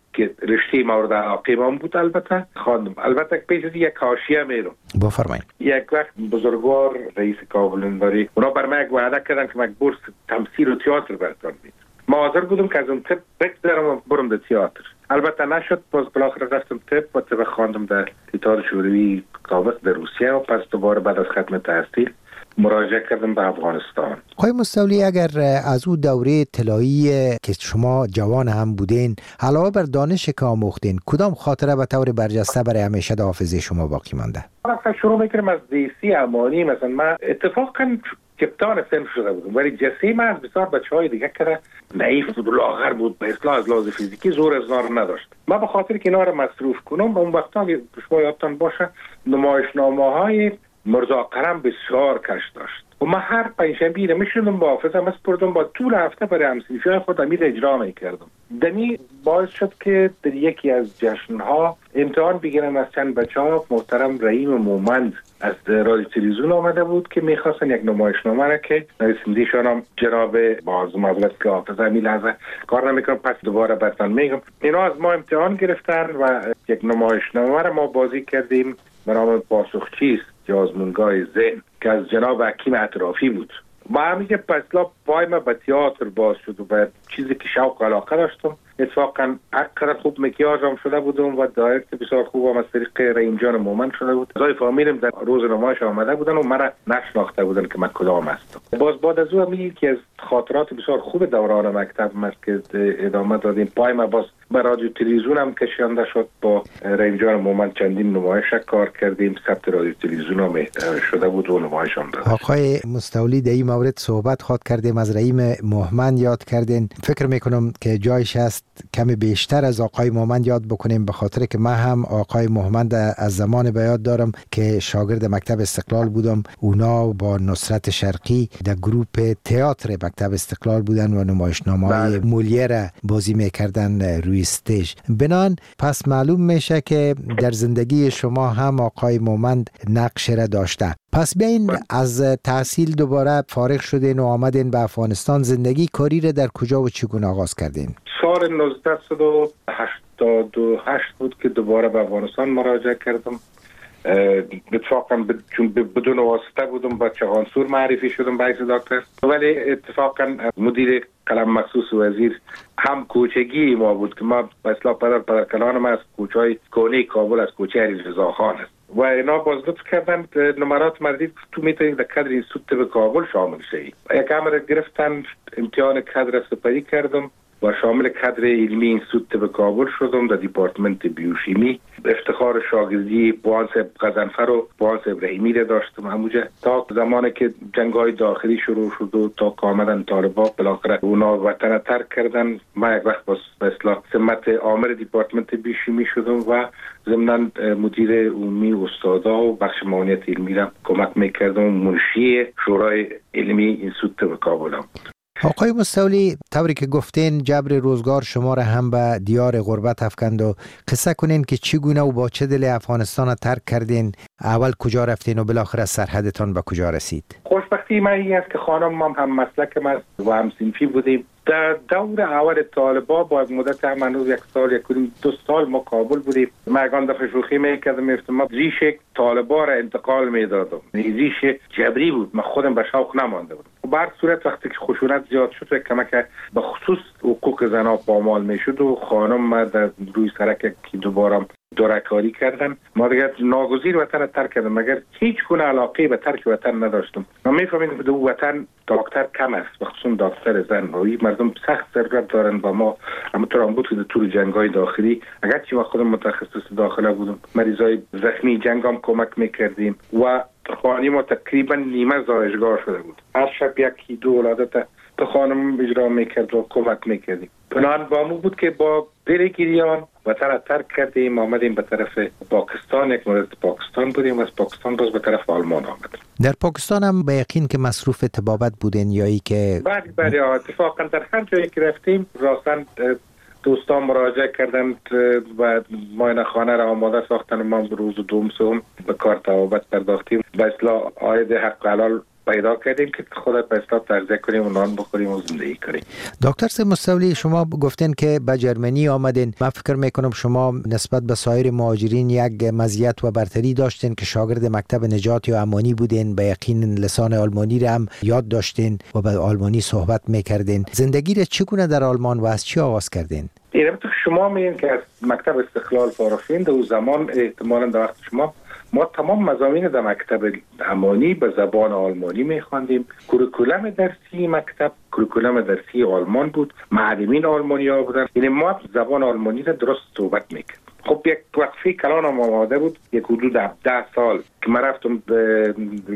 که رشته مورد علاقه من بود البته خواندم. البته پیش از یک حاشیه میرم. بفرمایید. یک وقت بزرگوار رئیس کابل انباری اونا بر من وعده کردن که من بورس تمثیل و تئاتر براتون میدم. ما حاضر بودم که از اون طب بگذرم و برم در تئاتر. البته نشد. باز بالاخره رفتم طب و طب خواندم در تئاتر شوروی کابل در روسیه و پس دوباره بعد از ختم تحصیل مراجعه کردم به افغانستان. آقای مستولی، اگر از او دوره طلایی که شما جوان هم بودین علاوه بر دانش که آموختین، کدام خاطره به طور برجسته برای همیشه در حافظه شما باقی مانده؟ مثلا شروع میکنم از دیسی امانی. مثلا من اتفاقا کپتان صنف شده بودم ولی جسه من از بسیار بچهای دیگه که نحیف بود و لاغر بود، به اصطلاح از لحاظ فیزیکی زور از نار نداشت. من به خاطر که اینا رو مصروف کنم اون وقتا که شما یادتان باشه نمایشنامه‌های مرزا کرم بسیار کش داشت و من هر پنجشنبه میشدم با حافظم اسپردم با طول هفته برای همسنفیای خود امیر اجرا میکردم. دمی باعث شد که در یکی از جشنها امتحان بگیرن از چند بچه ها. محترم رحیم مومند از رادیو تلویزیون آمده بود که میخواستن یک نمایشنامه را که نویسنده‌شان هم جناب باز معذرت که حافظ همین لحظه کار نمیکنم پس دوباره براتون میگم. اینا از ما امتحان گرفتن و یک نمایشنامه را ما بازی کردیم به نام پاسخچیست یا آزمونگاه ذهن که از جناب حکیم اطرافی بود. با همیشه پسلا پای ما به تئاتر باز شد و به چیزی که شوق و علاقه داشتم. اتفاقا اقدر خوب مکیاج هم شده بودم و دایرکت بسیار خوب هم از طریق رحیم جان مومن شده بود. زای فامیلم در روز نمایش آمده بودن و مرا نشناخته بودن که من کدام هستم. باز بعد از او میگه که از خاطرات بسیار خوب دوران مکتب است که ادامه دادیم. پای ما باز به رادیو تلویزیون هم کشانده شد. با رحیم جان مومن چندین نمایش کار کردیم. ثبت رادیو تلویزیون هم شده بود و نمایش هم داشت. آقای مستولی در این مورد صحبت خواهد کردیم، از رحیم مومن یاد کردین. فکر میکنم که جایش است کمی بیشتر از آقای مومن یاد بکنیم، به خاطر که من هم آقای مومن از زمان به یاد دارم که شاگرد مکتب استقلال بودم. اونا با نصرت شرقی در گروپ تئاتر مکتب استقلال بودن و نمایشنامه‌های مولیر بازی میکردن روی استیج. بنان پس معلوم میشه که در زندگی شما هم آقای مومن نقش را داشته. پس بیاین از تحصیل دوباره فارغ شدین و آمدین به افغانستان. زندگی کاری را در کجا و چگونه آغاز کردین؟ سال 1988 بود که دوباره به افغانستان مراجعه کردم. اتفاقا چون بدون واسطه بودم با چغانسور معرفی شدم به حیث دکتر، ولی اتفاقا مدیر قلم مخصوص وزیر هم کوچگی ما بود که ما به اصطلاح پدر کلانم از کوچهای کونه کابل از کوچه علیرضا خان است و اینا باز لطف کردن نمرات مردید تو میتونید در کادر اینستیتوت به کابل شامل شید. یک امر گرفتن امتحان کادر سپری کردم و شامل کادر علمی اینستیتوت به کابل شدم در دیپارتمنت بیوشیمی. افتخار شاگردی بوان صاحب غضنفر و بوان صاحب رحیمی را داشتم همونجا تا زمانی که جنگ‌های داخلی شروع شد و تا که آمدن طالبان بالاخره اونا وطن ترک کردن. من یک وقت به اصطلاح سمت آمر دیپارتمنت بیوشیمی شدم و ضمناً مدیر عمومی استادا و بخش معاونیت علمی را کمک میکردم. منشی شورای علمی اینستیتوت به کابل هم. آقای مستولی، طوری که گفتین جبر روزگار شما را هم به دیار غربت افکند و قصه کنین که چگونه و با چه دل افغانستان را ترک کردین، اول کجا رفتین و بالاخره سرحدتان به کجا رسید؟ خوشبختی من این است که خانم هم مسلک من و هم صنفی بودیم. در دور اول طالبا با مدت هنوز یک سال یک دو سال ما کابل بودیم. من یکان دفعه شوخی میکردم میفتم ریش طالبا را انتقال میدادم، ریش جبری بود، من خودم به شوق نمانده بودم. و بر صورت وقتی که خشونت زیاد شد کمک به خصوص حقوق زنها پامال میشد و خانم ما در روی سرک که دوباره دورکاری کردن. ما دیگه ناگزیر وطن ترک کردم مگر هیچ گونه علاقه به ترک وطن نداشتم. ما میفهمیم که دو وطن دکتر کم است، خصوصا دکتر زن. روی مردم سخت ضرورت دارن با ما. همونطور هم بود که طول جنگ‌های داخلی اگرچه ما خودم متخصص داخله بودم مریضای زخمی جنگ هم کمک میکردیم و خانه ما تقریبا نیمه زایشگاه شده بود. هر شب یکی دو ولادت تو خانم اجرا میکرد و کمک میکردیم. بنابراین با مو بود که با دل گریان وطن ترک کردیم آمدیم به طرف پاکستان. یک مدت پاکستان بودیم و از پاکستان باز به طرف آلمان آمدیم. در پاکستان هم به یقین که مصروف طبابت بودین یا ای که بله اتفاقا در هر جایی که رفتیم راستاً دوستان مراجعه کردند و معاینه خانه را آماده ساختن و ما روز دوم به کار طبابت پرداختیم. به اصطلاح عاید حق حلال پیدا کردیم که خودت به اصطلاح تغذیه کنیم و نان بخوریم و زندگی کنیم. دکتر صاحب مستولی، شما گفتین که به جرمنی آمدین. من فکر میکنم شما نسبت به سایر مهاجرین یک مزیت و برتری داشتین که شاگرد مکتب نجات یا امانی بودین، به یقین لسان آلمانی را هم یاد داشتین و به آلمانی صحبت میکردین. زندگی را چگونه در آلمان و از چی آغاز کردین؟ شما میگین که از مکتب استقلال فارغ شدین، در زمان احتمالاً در وقت شما ما تمام مضامین در مکتب امانی به زبان آلمانی میخواندیم. کوریکولم درسی مکتب کوریکولم درسی آلمان بود، معلمین آلمانی ها بودن، یعنی ما زبان آلمانی را درست صحبت میکردیم. خب یک وقفه کلان هم آماده بود، یک حدود 10 سال که من رفتم به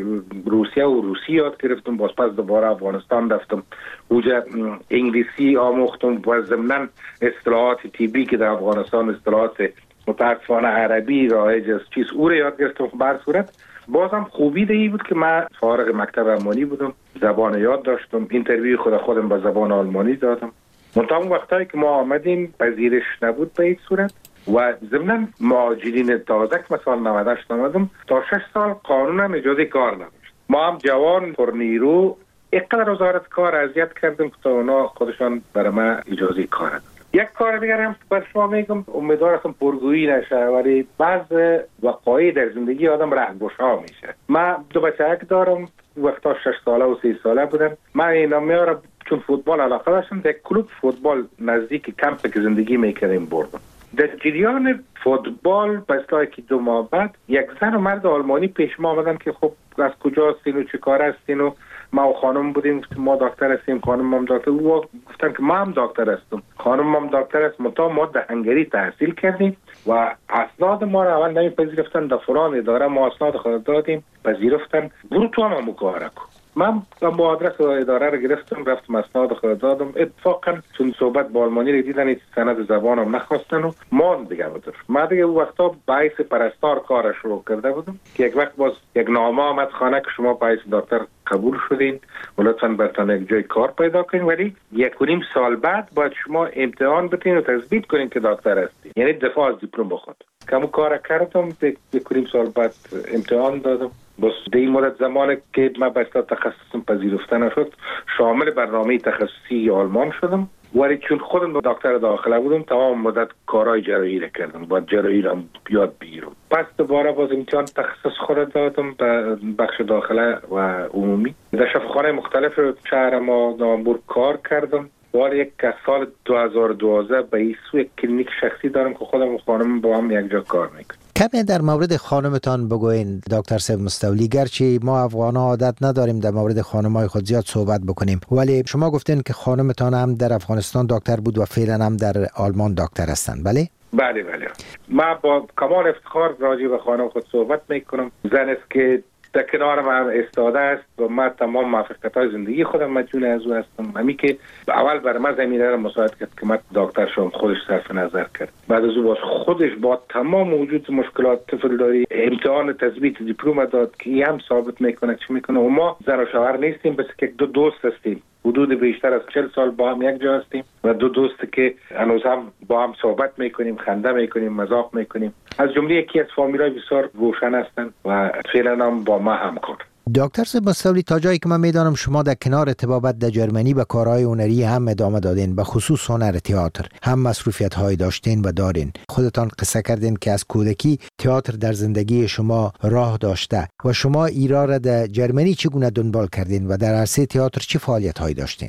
روسیه و روسی یاد گرفتم، باز پس دوباره افغانستان رفتم اونجا انگلیسی آموختم و ضمناً اصطلاحات طبی که در افغانستان اصطلاحات متاسفانه عربی رایج است چیز او رو یاد گرفتم. بر صورت بازم خوبی دیگه بود که من فارغ مکتب آلمانی بودم، زبان یاد داشتم، اینترویو خودم با زبان آلمانی دادم. منتها اون وقتایی که ما آمدیم پذیرش نبود به این صورت و ضمناً مهاجرین تازه که مثلا 98 آمدم تا 6 سال قانون هم اجازه کار نداشت. ما هم جوان پر نیرو اینقدر وزارت کار اذیت کردیم که تا اونا خودشان برای ما اجازه کار دادن. یک کار دیگر هم بر شما میگم، امیدوارم پرگویی نشه، ولی بعض وقایع در زندگی آدم رهگشا میشه. من 2 بچه دارم، وقتا 6 ساله و 3 ساله بودن. من اینا میارم چون فوتبال علاقه داشتم، در کلوب فوتبال نزدیک کمپ که زندگی میکردیم بردم. در جریان فوتبال بسیاری که 2 ماه بعد یک زن و مرد آلمانی پیش ما آمدن که خب از کجا هستین و چه کار هستین و ما و خانم بودیم، ما دکتر هستیم، خانم هم دکتر. او گفتن که ما هم دکتر هستم، خانم هم دکتر است. ما در هنگری تحصیل کردیم و اسناد ما را اول نمیپذیرفتن، در فلان اداره ما اسناد خود دادیم، پذیرفتن برو تو هم کار کن. من با آدرس اداره رو گرفتم، رفتم اسناد خود دادم. اتفاقا چون صحبت با آلمانی رو دیدن سند زبانم نخواستن و مان دیگه بود. من دیگه اون وقتا باعث پرستار کارش شروع کرده بودم که یک وقت باز یک نامه آمد خانه که شما باعث دکتر قبول شدین و لطفاً برتان یک جای کار پیدا کنین، ولی 1.5 سال بعد باید شما امتحان بتین و تثبیت کنین که دکتر هستین، یعنی دفاع از دیپلم بخواد. کمو کار کردم، 1.5 سال بعد امتحان دادم. بس در این مدت زمانی که من به اصطلاح تخصصم پذیرفته نشد، شامل برنامه تخصصی آلمان شدم، ولی چون خودم دکتر داخله بودم تمام مدت کارهای جراحی را کردم، باید جراحی را یاد بگیرم. پس دوباره باز امتحان تخصص خود دادم به بخش داخله و عمومی. در شفاخانه مختلف شهر ما نامبور کار کردم. ولی یک سال 2012 به این سوی کلینیک شخصی دارم که خودم و خانم با هم یک جا کار میکنم. کمی در مورد خانمتان بگوین دکتر صاحب مستولی. گرچه ما افغان‌ها عادت نداریم در مورد خانم‌های خود زیاد صحبت بکنیم، ولی شما گفتین که خانمتان هم در افغانستان دکتر بود و فعلا هم در آلمان دکتر هستند، بله؟ بله. من با کمال افتخار راجع به خانم خود صحبت میکنم. زن است که در کنار من استاده است و من تمام موفقیت‌های زندگی خودم مدیون از او هستم. همین که اول برای من زمینه را مساعد کرد که من دکتر شدم، خودش صرف نظر کرد. بعد از او باز خودش با تمام وجود مشکلات طفل داری امتحان تثبیت دیپلم داد که هم ثابت میکنه چی میکنه. و ما زن و شوهر نیستیم، بس که 2 دوست هستیم، حدود بیشتر از 40 سال با هم یک جا هستیم و 2 دوست که هنوز هم با هم صحبت میکنیم، خنده میکنیم، مذاق میکنیم. از جمله یکی از فامیلای بسیار روشن هستند و فعلا هم با ما همکار. دکتر صاحب مستولی، تا جایی که من میدانم شما در کنار ارتباطات در جرمنی به کارهای هنری هم ادامه دادین، به خصوص هنر تئاتر هم مسئولیت های داشتین و دارین. خودتان قصه کردین که از کودکی تئاتر در زندگی شما راه داشته و شما ایرا را در جرمنی چگونه دنبال کردین و در عرصه تئاتر چه فعالیت هایی داشتین؟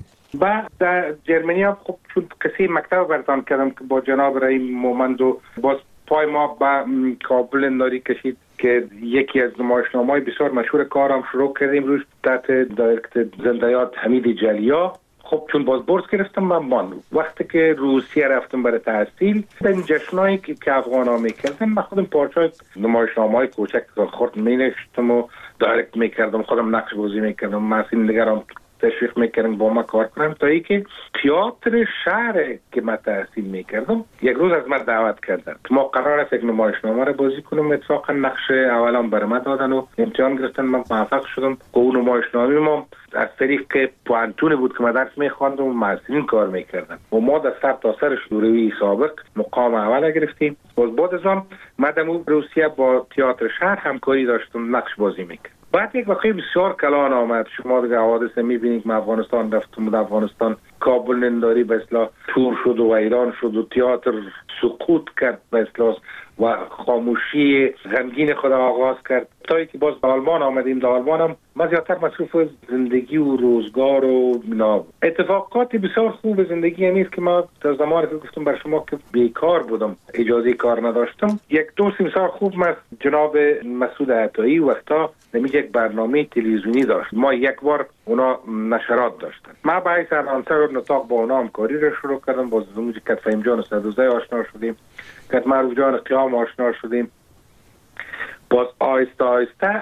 در جرمنی هم خب چون قصه مکتب براتون کردم که با جناب رئیس مومندو باز پای ما به کابل ناری کشید که یکی از نمایشنامه‌های بسیار مشهور کارم شروع کردیم روش تحت دایرکت زنده‌یاد حمید جلیا. خب چون باز بورس گرفتم من وقتی که روسیه رفتم برای تحصیل، در این جشنایی که افغان‌ها میکردن من خودم پارچه‌های نمایشنامه‌های کوچک خورد مینوشتم و دایرکت میکردم، خودم نقش بازی میکردم، ماشین نگران تشویق میکردم با ما کار کنم، تا اینکه تئاتر شهر که من تحصیل میکردم یک روز از من دعوت کردن که ما قرار است یک نمایشنامه رو بازی کنم. اتفاقا نقش اولام برای من دادن و امتحان گرفتن، من موفق شدم. اون نمایشنامه ما از طریق پوانتون بود که من درس میخواندم و ماسترین کار میکردم و ما در سر تا سر شوروی سابق مقام اول گرفتیم. باز بعد از آن من در روسیه با تئاتر شهر همکاری داشتم، نقش بازی میکردم. بعد یک واقعی بسیار کلان آمد. شما دیگه حوادث میبینید که افغانستان رفتم در افغانستان کابل ننداری به اصطلاح تور شد و ویران شد و تئاتر سقوط کرد به اصطلاح و خاموشی غمگین خود آغاز کرد. تا اینکه باز به آلمان آمدیم، در آلمان هم من زیادتر مصروف زندگی و روزگار و اتفاقات بسیار خوب زندگی همیست که ما در زمانی که گفتم بر شما که بیکار بودم، اجازه کار نداشتم، یک دوست بسیار خوب من جناب مسعود عطایی وقتا نمیشه یک برنامه تلویزیونی داشت. ما یک بار اونا نشرات داشتن. ما با حیث انانسر و نطاق با اونا همکاری رو شروع کردم. باز زموجی کت فهیم جان صدوزه آشنا شدیم، کت معروف جان قیام آشنا شدیم. باز آیسته آیسته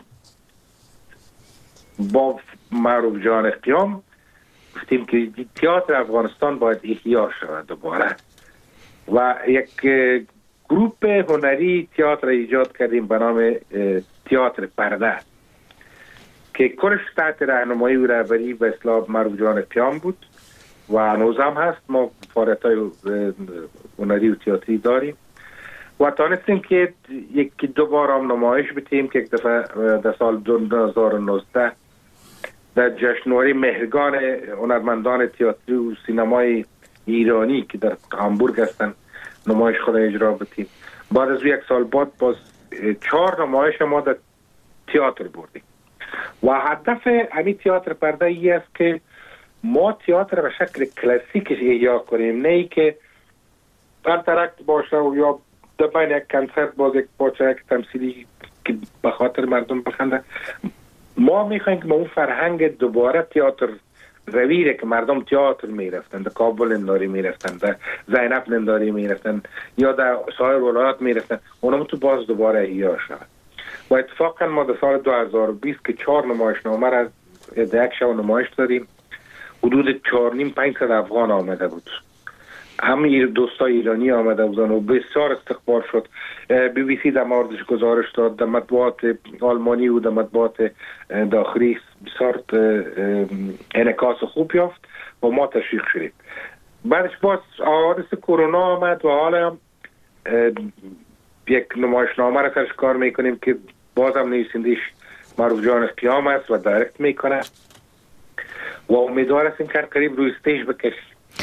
با معروف جان قیام گفتیم که تئاتر افغانستان باید احیا شود دوباره و یک گروپ هنری تئاتر ایجاد کردیم به نام تئاتر پرده که کلش تحت راهنمایی و رهبری به اصطلاح معروف جان قیام بود و هنوز هم هست. ما فعالیت‌های هنری و تئاتری داریم و تانستیم که یکی دو بار هم نمایش بتیم که یک دفعه در سال 2019 در جشنواره مهرگان هنرمندان تئاتری و سینمای ایرانی که در هامبورگ هستن نمایش خود اجرا بتیم. بعد از یک سال بعد باز 4 نمایش ما در تئاتر بردیم و هدف همین تئاتر پرده ای است که ما تئاتر به شکل کلاسیکش احیا کنیم، نه ای که انترکت باشه و یا در بین یک کنسرت باز یک پارچه یک تمثیلی که به خاطر مردم بخنده. ما میخوایم که ما اون فرهنگ دوباره تئاتر رویره که مردم تئاتر میرفتن، در کابل ننداری میرفتن، در زینب ننداری میرفتن یا در سایر ولایات میرفتن، اونا تو باز دوباره احیا شد. و اتفاقا ما در سال 2020 که 4 نمایشنامه را در یک شب نمایش داریم، حدود 4,500 افغان آمده بود. همه دوستای ایرانی آمده بودن و بسیار استقبال شد. بی بی سی در موردش گزارش داد، در مطبوعات آلمانی و در مطبوعات داخلی بسیار انعکاس خوب یافت و ما تشویق شدیم. بعدش باز حادثه کرونا آمد و حالا یک نمایشنامه را سرش کار میکنیم که بازم نویسندش معروف جان قیام است و دایرکت میکنه و امیدوار هستیم که قریب روی استیج بکشیم.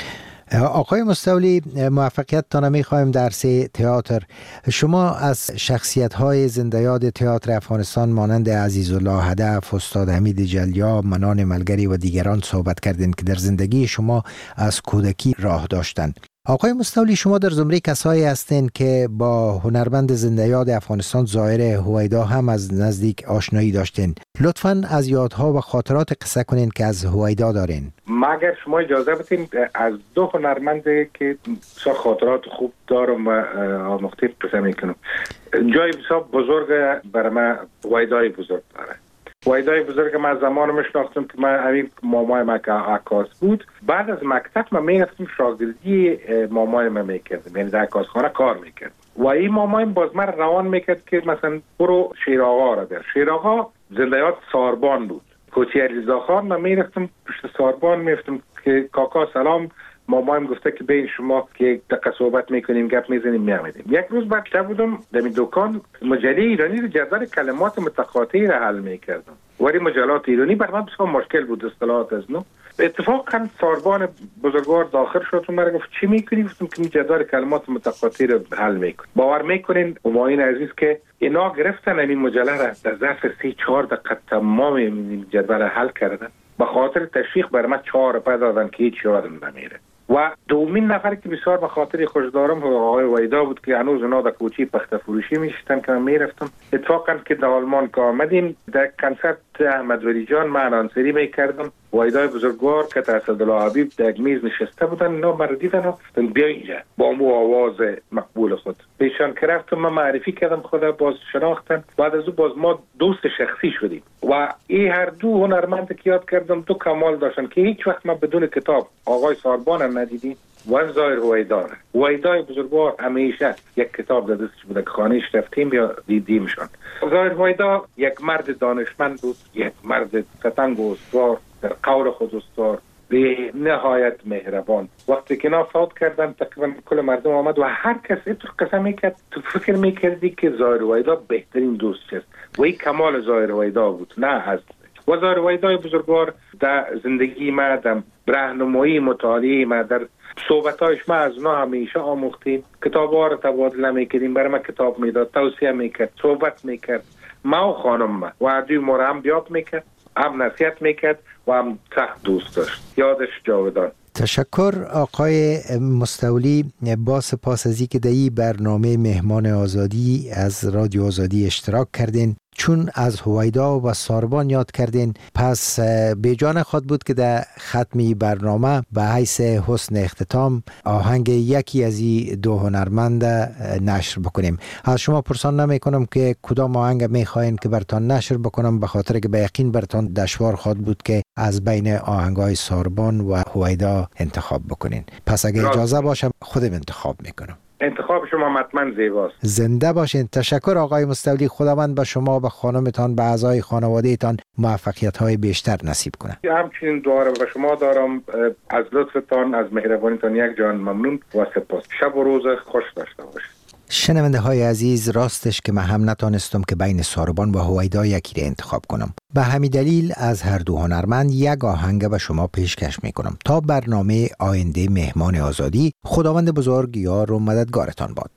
آقای مستولی، موفقیت تانه میخوایم در سه تئاتر. شما از شخصیت‌های زنده یاد تئاتر افغانستان مانند عزیزالله هدف، استاد حمید جلیا، منان ملگری و دیگران صحبت کردین که در زندگی شما از کودکی راه داشتند. آقای مستولی، شما در زمره کسایی هستین که با هنرمند زنده یاد افغانستان ظاهر هویدا هم از نزدیک آشنایی داشتین. لطفاً از یادها و خاطرات قصه کنین که از هویدا دارین. مگر شما اجازه بدین از 2 هنرمند که خاطرات خوب دارم و آموخته قصه میکنم. جای بسیار بزرگ برای من هویدای بزرگ داره. هویدای بزرگ من زمان میشناختم که من همین مامای من که عکاس بود. بعد از مکتب من میرفتم شاگردی مامای من میکردم، یعنی در عکاسخانه کار میکردم و این مامای باز من روان میکرد که مثلا برو شیراغا را بر. شیراغا زنده یاد ساربان بود، کوچه علیزاده خان. من میرفتم پشت ساربان میفتم که کاکا سلام، مامایم گفته که بین شما که یک دقیقه صحبت میکنیم گپ میزنیم میامدیم. یک روز بعد بودم در این دکان مجله ایرانی رو جدول کلمات متقاطعی را حل میکردم، ولی مجلات ایرانی بر من بسیار مشکل بود اصطلاحات از نو. اتفاقا ساربان بزرگوار داخل شد و مرا گفت چی میکنی؟ گفتم که جدول کلمات متقاطعی رو حل میکنم. باور میکنین همایون عزیز که اینا گرفتن این مجله را در ظرف 3-4 دقیقه تمام این جدول حل کردن. به خاطر تشویق بر من 4 روپیه دادن که هیچ یادم نمیره. و دومین نفر که بسیار به خاطر خوش دارم آقای ویدا بود که هنوز اونا در کوچه پخته فروشی میشتن که من میرفتم. اتفاقا که در آلمان که آمدیم در کنسرت احمد ولی جان من انصاری میکردم. ویدای بزرگوار که اسدالله حبیب در میز نشسته بودن، اینا مرا دیدن و بیا اینجا با مو آواز مقبول خود پیشان که رفتم. من معرفی کردم، خود باز شناختن. بعد از او باز ما دوست شخصی شدیم و این هر دو هنرمند که یاد کردم 2 کمال داشتن که هیچ وقت ما بدون کتاب آقای ساربان ندیدیم و ظاهر هویدا. هویدای بزرگوار همیشه یک کتاب در دستش بوده که خانه‌اش رفتیم یا دیدیمشان. ظاهر هویدا یک مرد دانشمند بود، یک مرد ستنگ و استوار، در قول خود استوار، به نهایت مهربان. وقتی که اینا فوت کردن تقریبا کل مردم آمد و هر کس اینطور قسم میکرد، تو فکر میکردی که ظاهر وحیدا بهترین دوست است و این کمال ظاهر وحیدا بود. نه از و ظاهر وحیدای بزرگوار در زندگی ما، در راهنمایی مطالعه ما، در صحبتایش ما از اونا همیشه آموختیم. کتاب‌ها رو تبادله میکردیم، برای ما کتاب میداد، توصیه میکرد، صحبت میکرد. ما و خانم ما و عدوی ما رو هم بیاد میکرد، هم نصیحت میکرد و هم سخت دوست داشت. یادش جاودان. تشکر آقای مستولی. با سپاس از اینکه در این برنامه مهمان آزادی از رادیو آزادی اشتراک کردین. چون از هویدا و ساربان یاد کردین، پس بیجان خود بود که در ختمی برنامه به حیث حسن اختتام آهنگ یکی از این دو هنرمند نشر بکنیم. از شما پرسان نمی کنم که کدام آهنگ می خواهید که برتان نشر بکنم، به خاطر که به یقین برتان دشوار خواهد بود که از بین آهنگای ساربان و هویدا انتخاب بکنین. پس اگه اجازه باشه خودم انتخاب میکنم. انتخاب شما مطمئن زیباست. زنده باشین. تشکر آقای مستولی. خداوند به شما و خانمتان به اعضای خانوادهتان موفقیت‌های بیشتر نصیب کنه. همچنین دعا را به شما دارم. از لطفتان، از مهربانیتان یک جان ممنون و سپاس. شب و روز خوش داشته باشید. شنونده های عزیز، راستش که من هم نتانستم که بین ساربان و هویدا یکی را انتخاب کنم. به همین دلیل از هر دو هنرمند یک آهنگ به شما پیشکش میکنم. تا برنامه آینده مهمان آزادی، خداوند بزرگ یار و مددگارتان باد.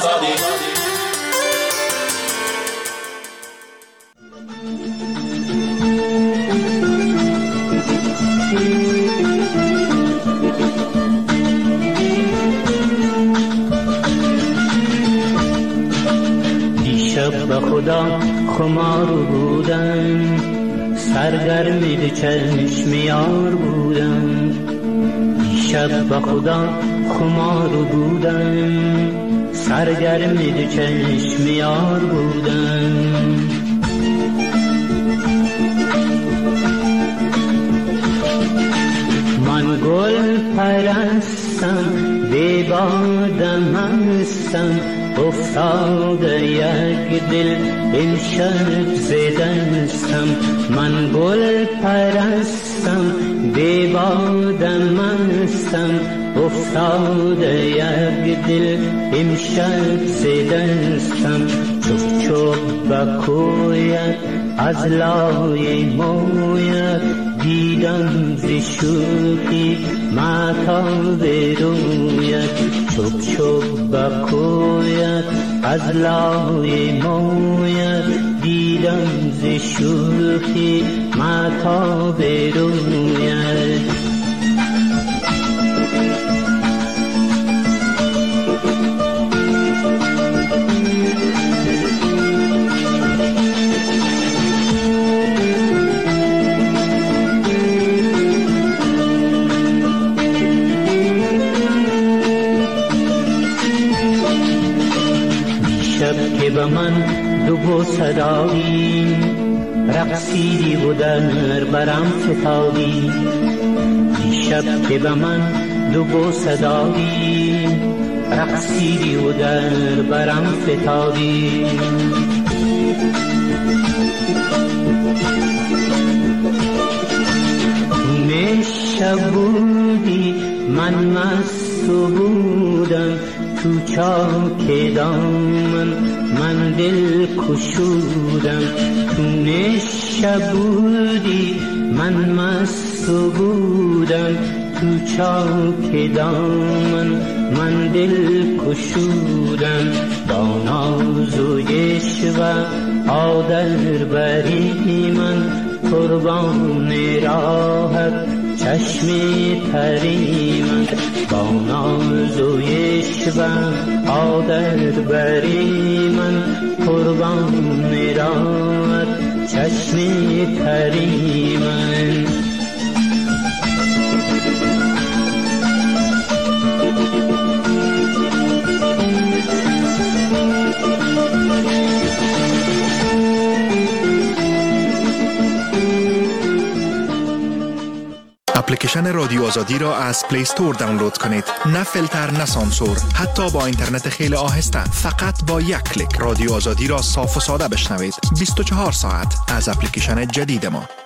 دیشب به خدا خمار بودم، سرگرم به چشم یار بودم. دیشب به خدا خمار بودم، سرگرم به چشم یار بودم. من گل پرستم، بی بادم هستم، افتاده یک دل امشب زدستم. من گل پرستم، بی بادم هستم، افتاده یک دل امشب زدستم. چوب چوب بکویت از لای مویت، دیدم ز شوخی ماتاب رویت. چوب چوب بکویت از لای مویت، دیدم ز شوخی ماتاب رویت. که به من دو بوسه دادی، رقصیدی و در برم فتادی. دیشب که به من دو بوسه دادی، رقصیدی و در برم فتادی. شب بودی من مست بودم، تو چاک دامن من دل کشودم. تو شب بودی من مست بودم، تو چاک دامن من دل کشودم. با ناز و عشق عادل بری من، قربان راحت چشم تری من. با ناز و عشق عادل بری من، قربان راحت چشم تری من. اپلیکیشن رادیو آزادی را از پلی استور دانلود کنید. نه فیلتر نه سانسور، حتی با اینترنت خیلی آهسته. فقط با یک کلیک رادیو آزادی را صاف و ساده بشنوید. 24 ساعت از اپلیکیشن جدید ما.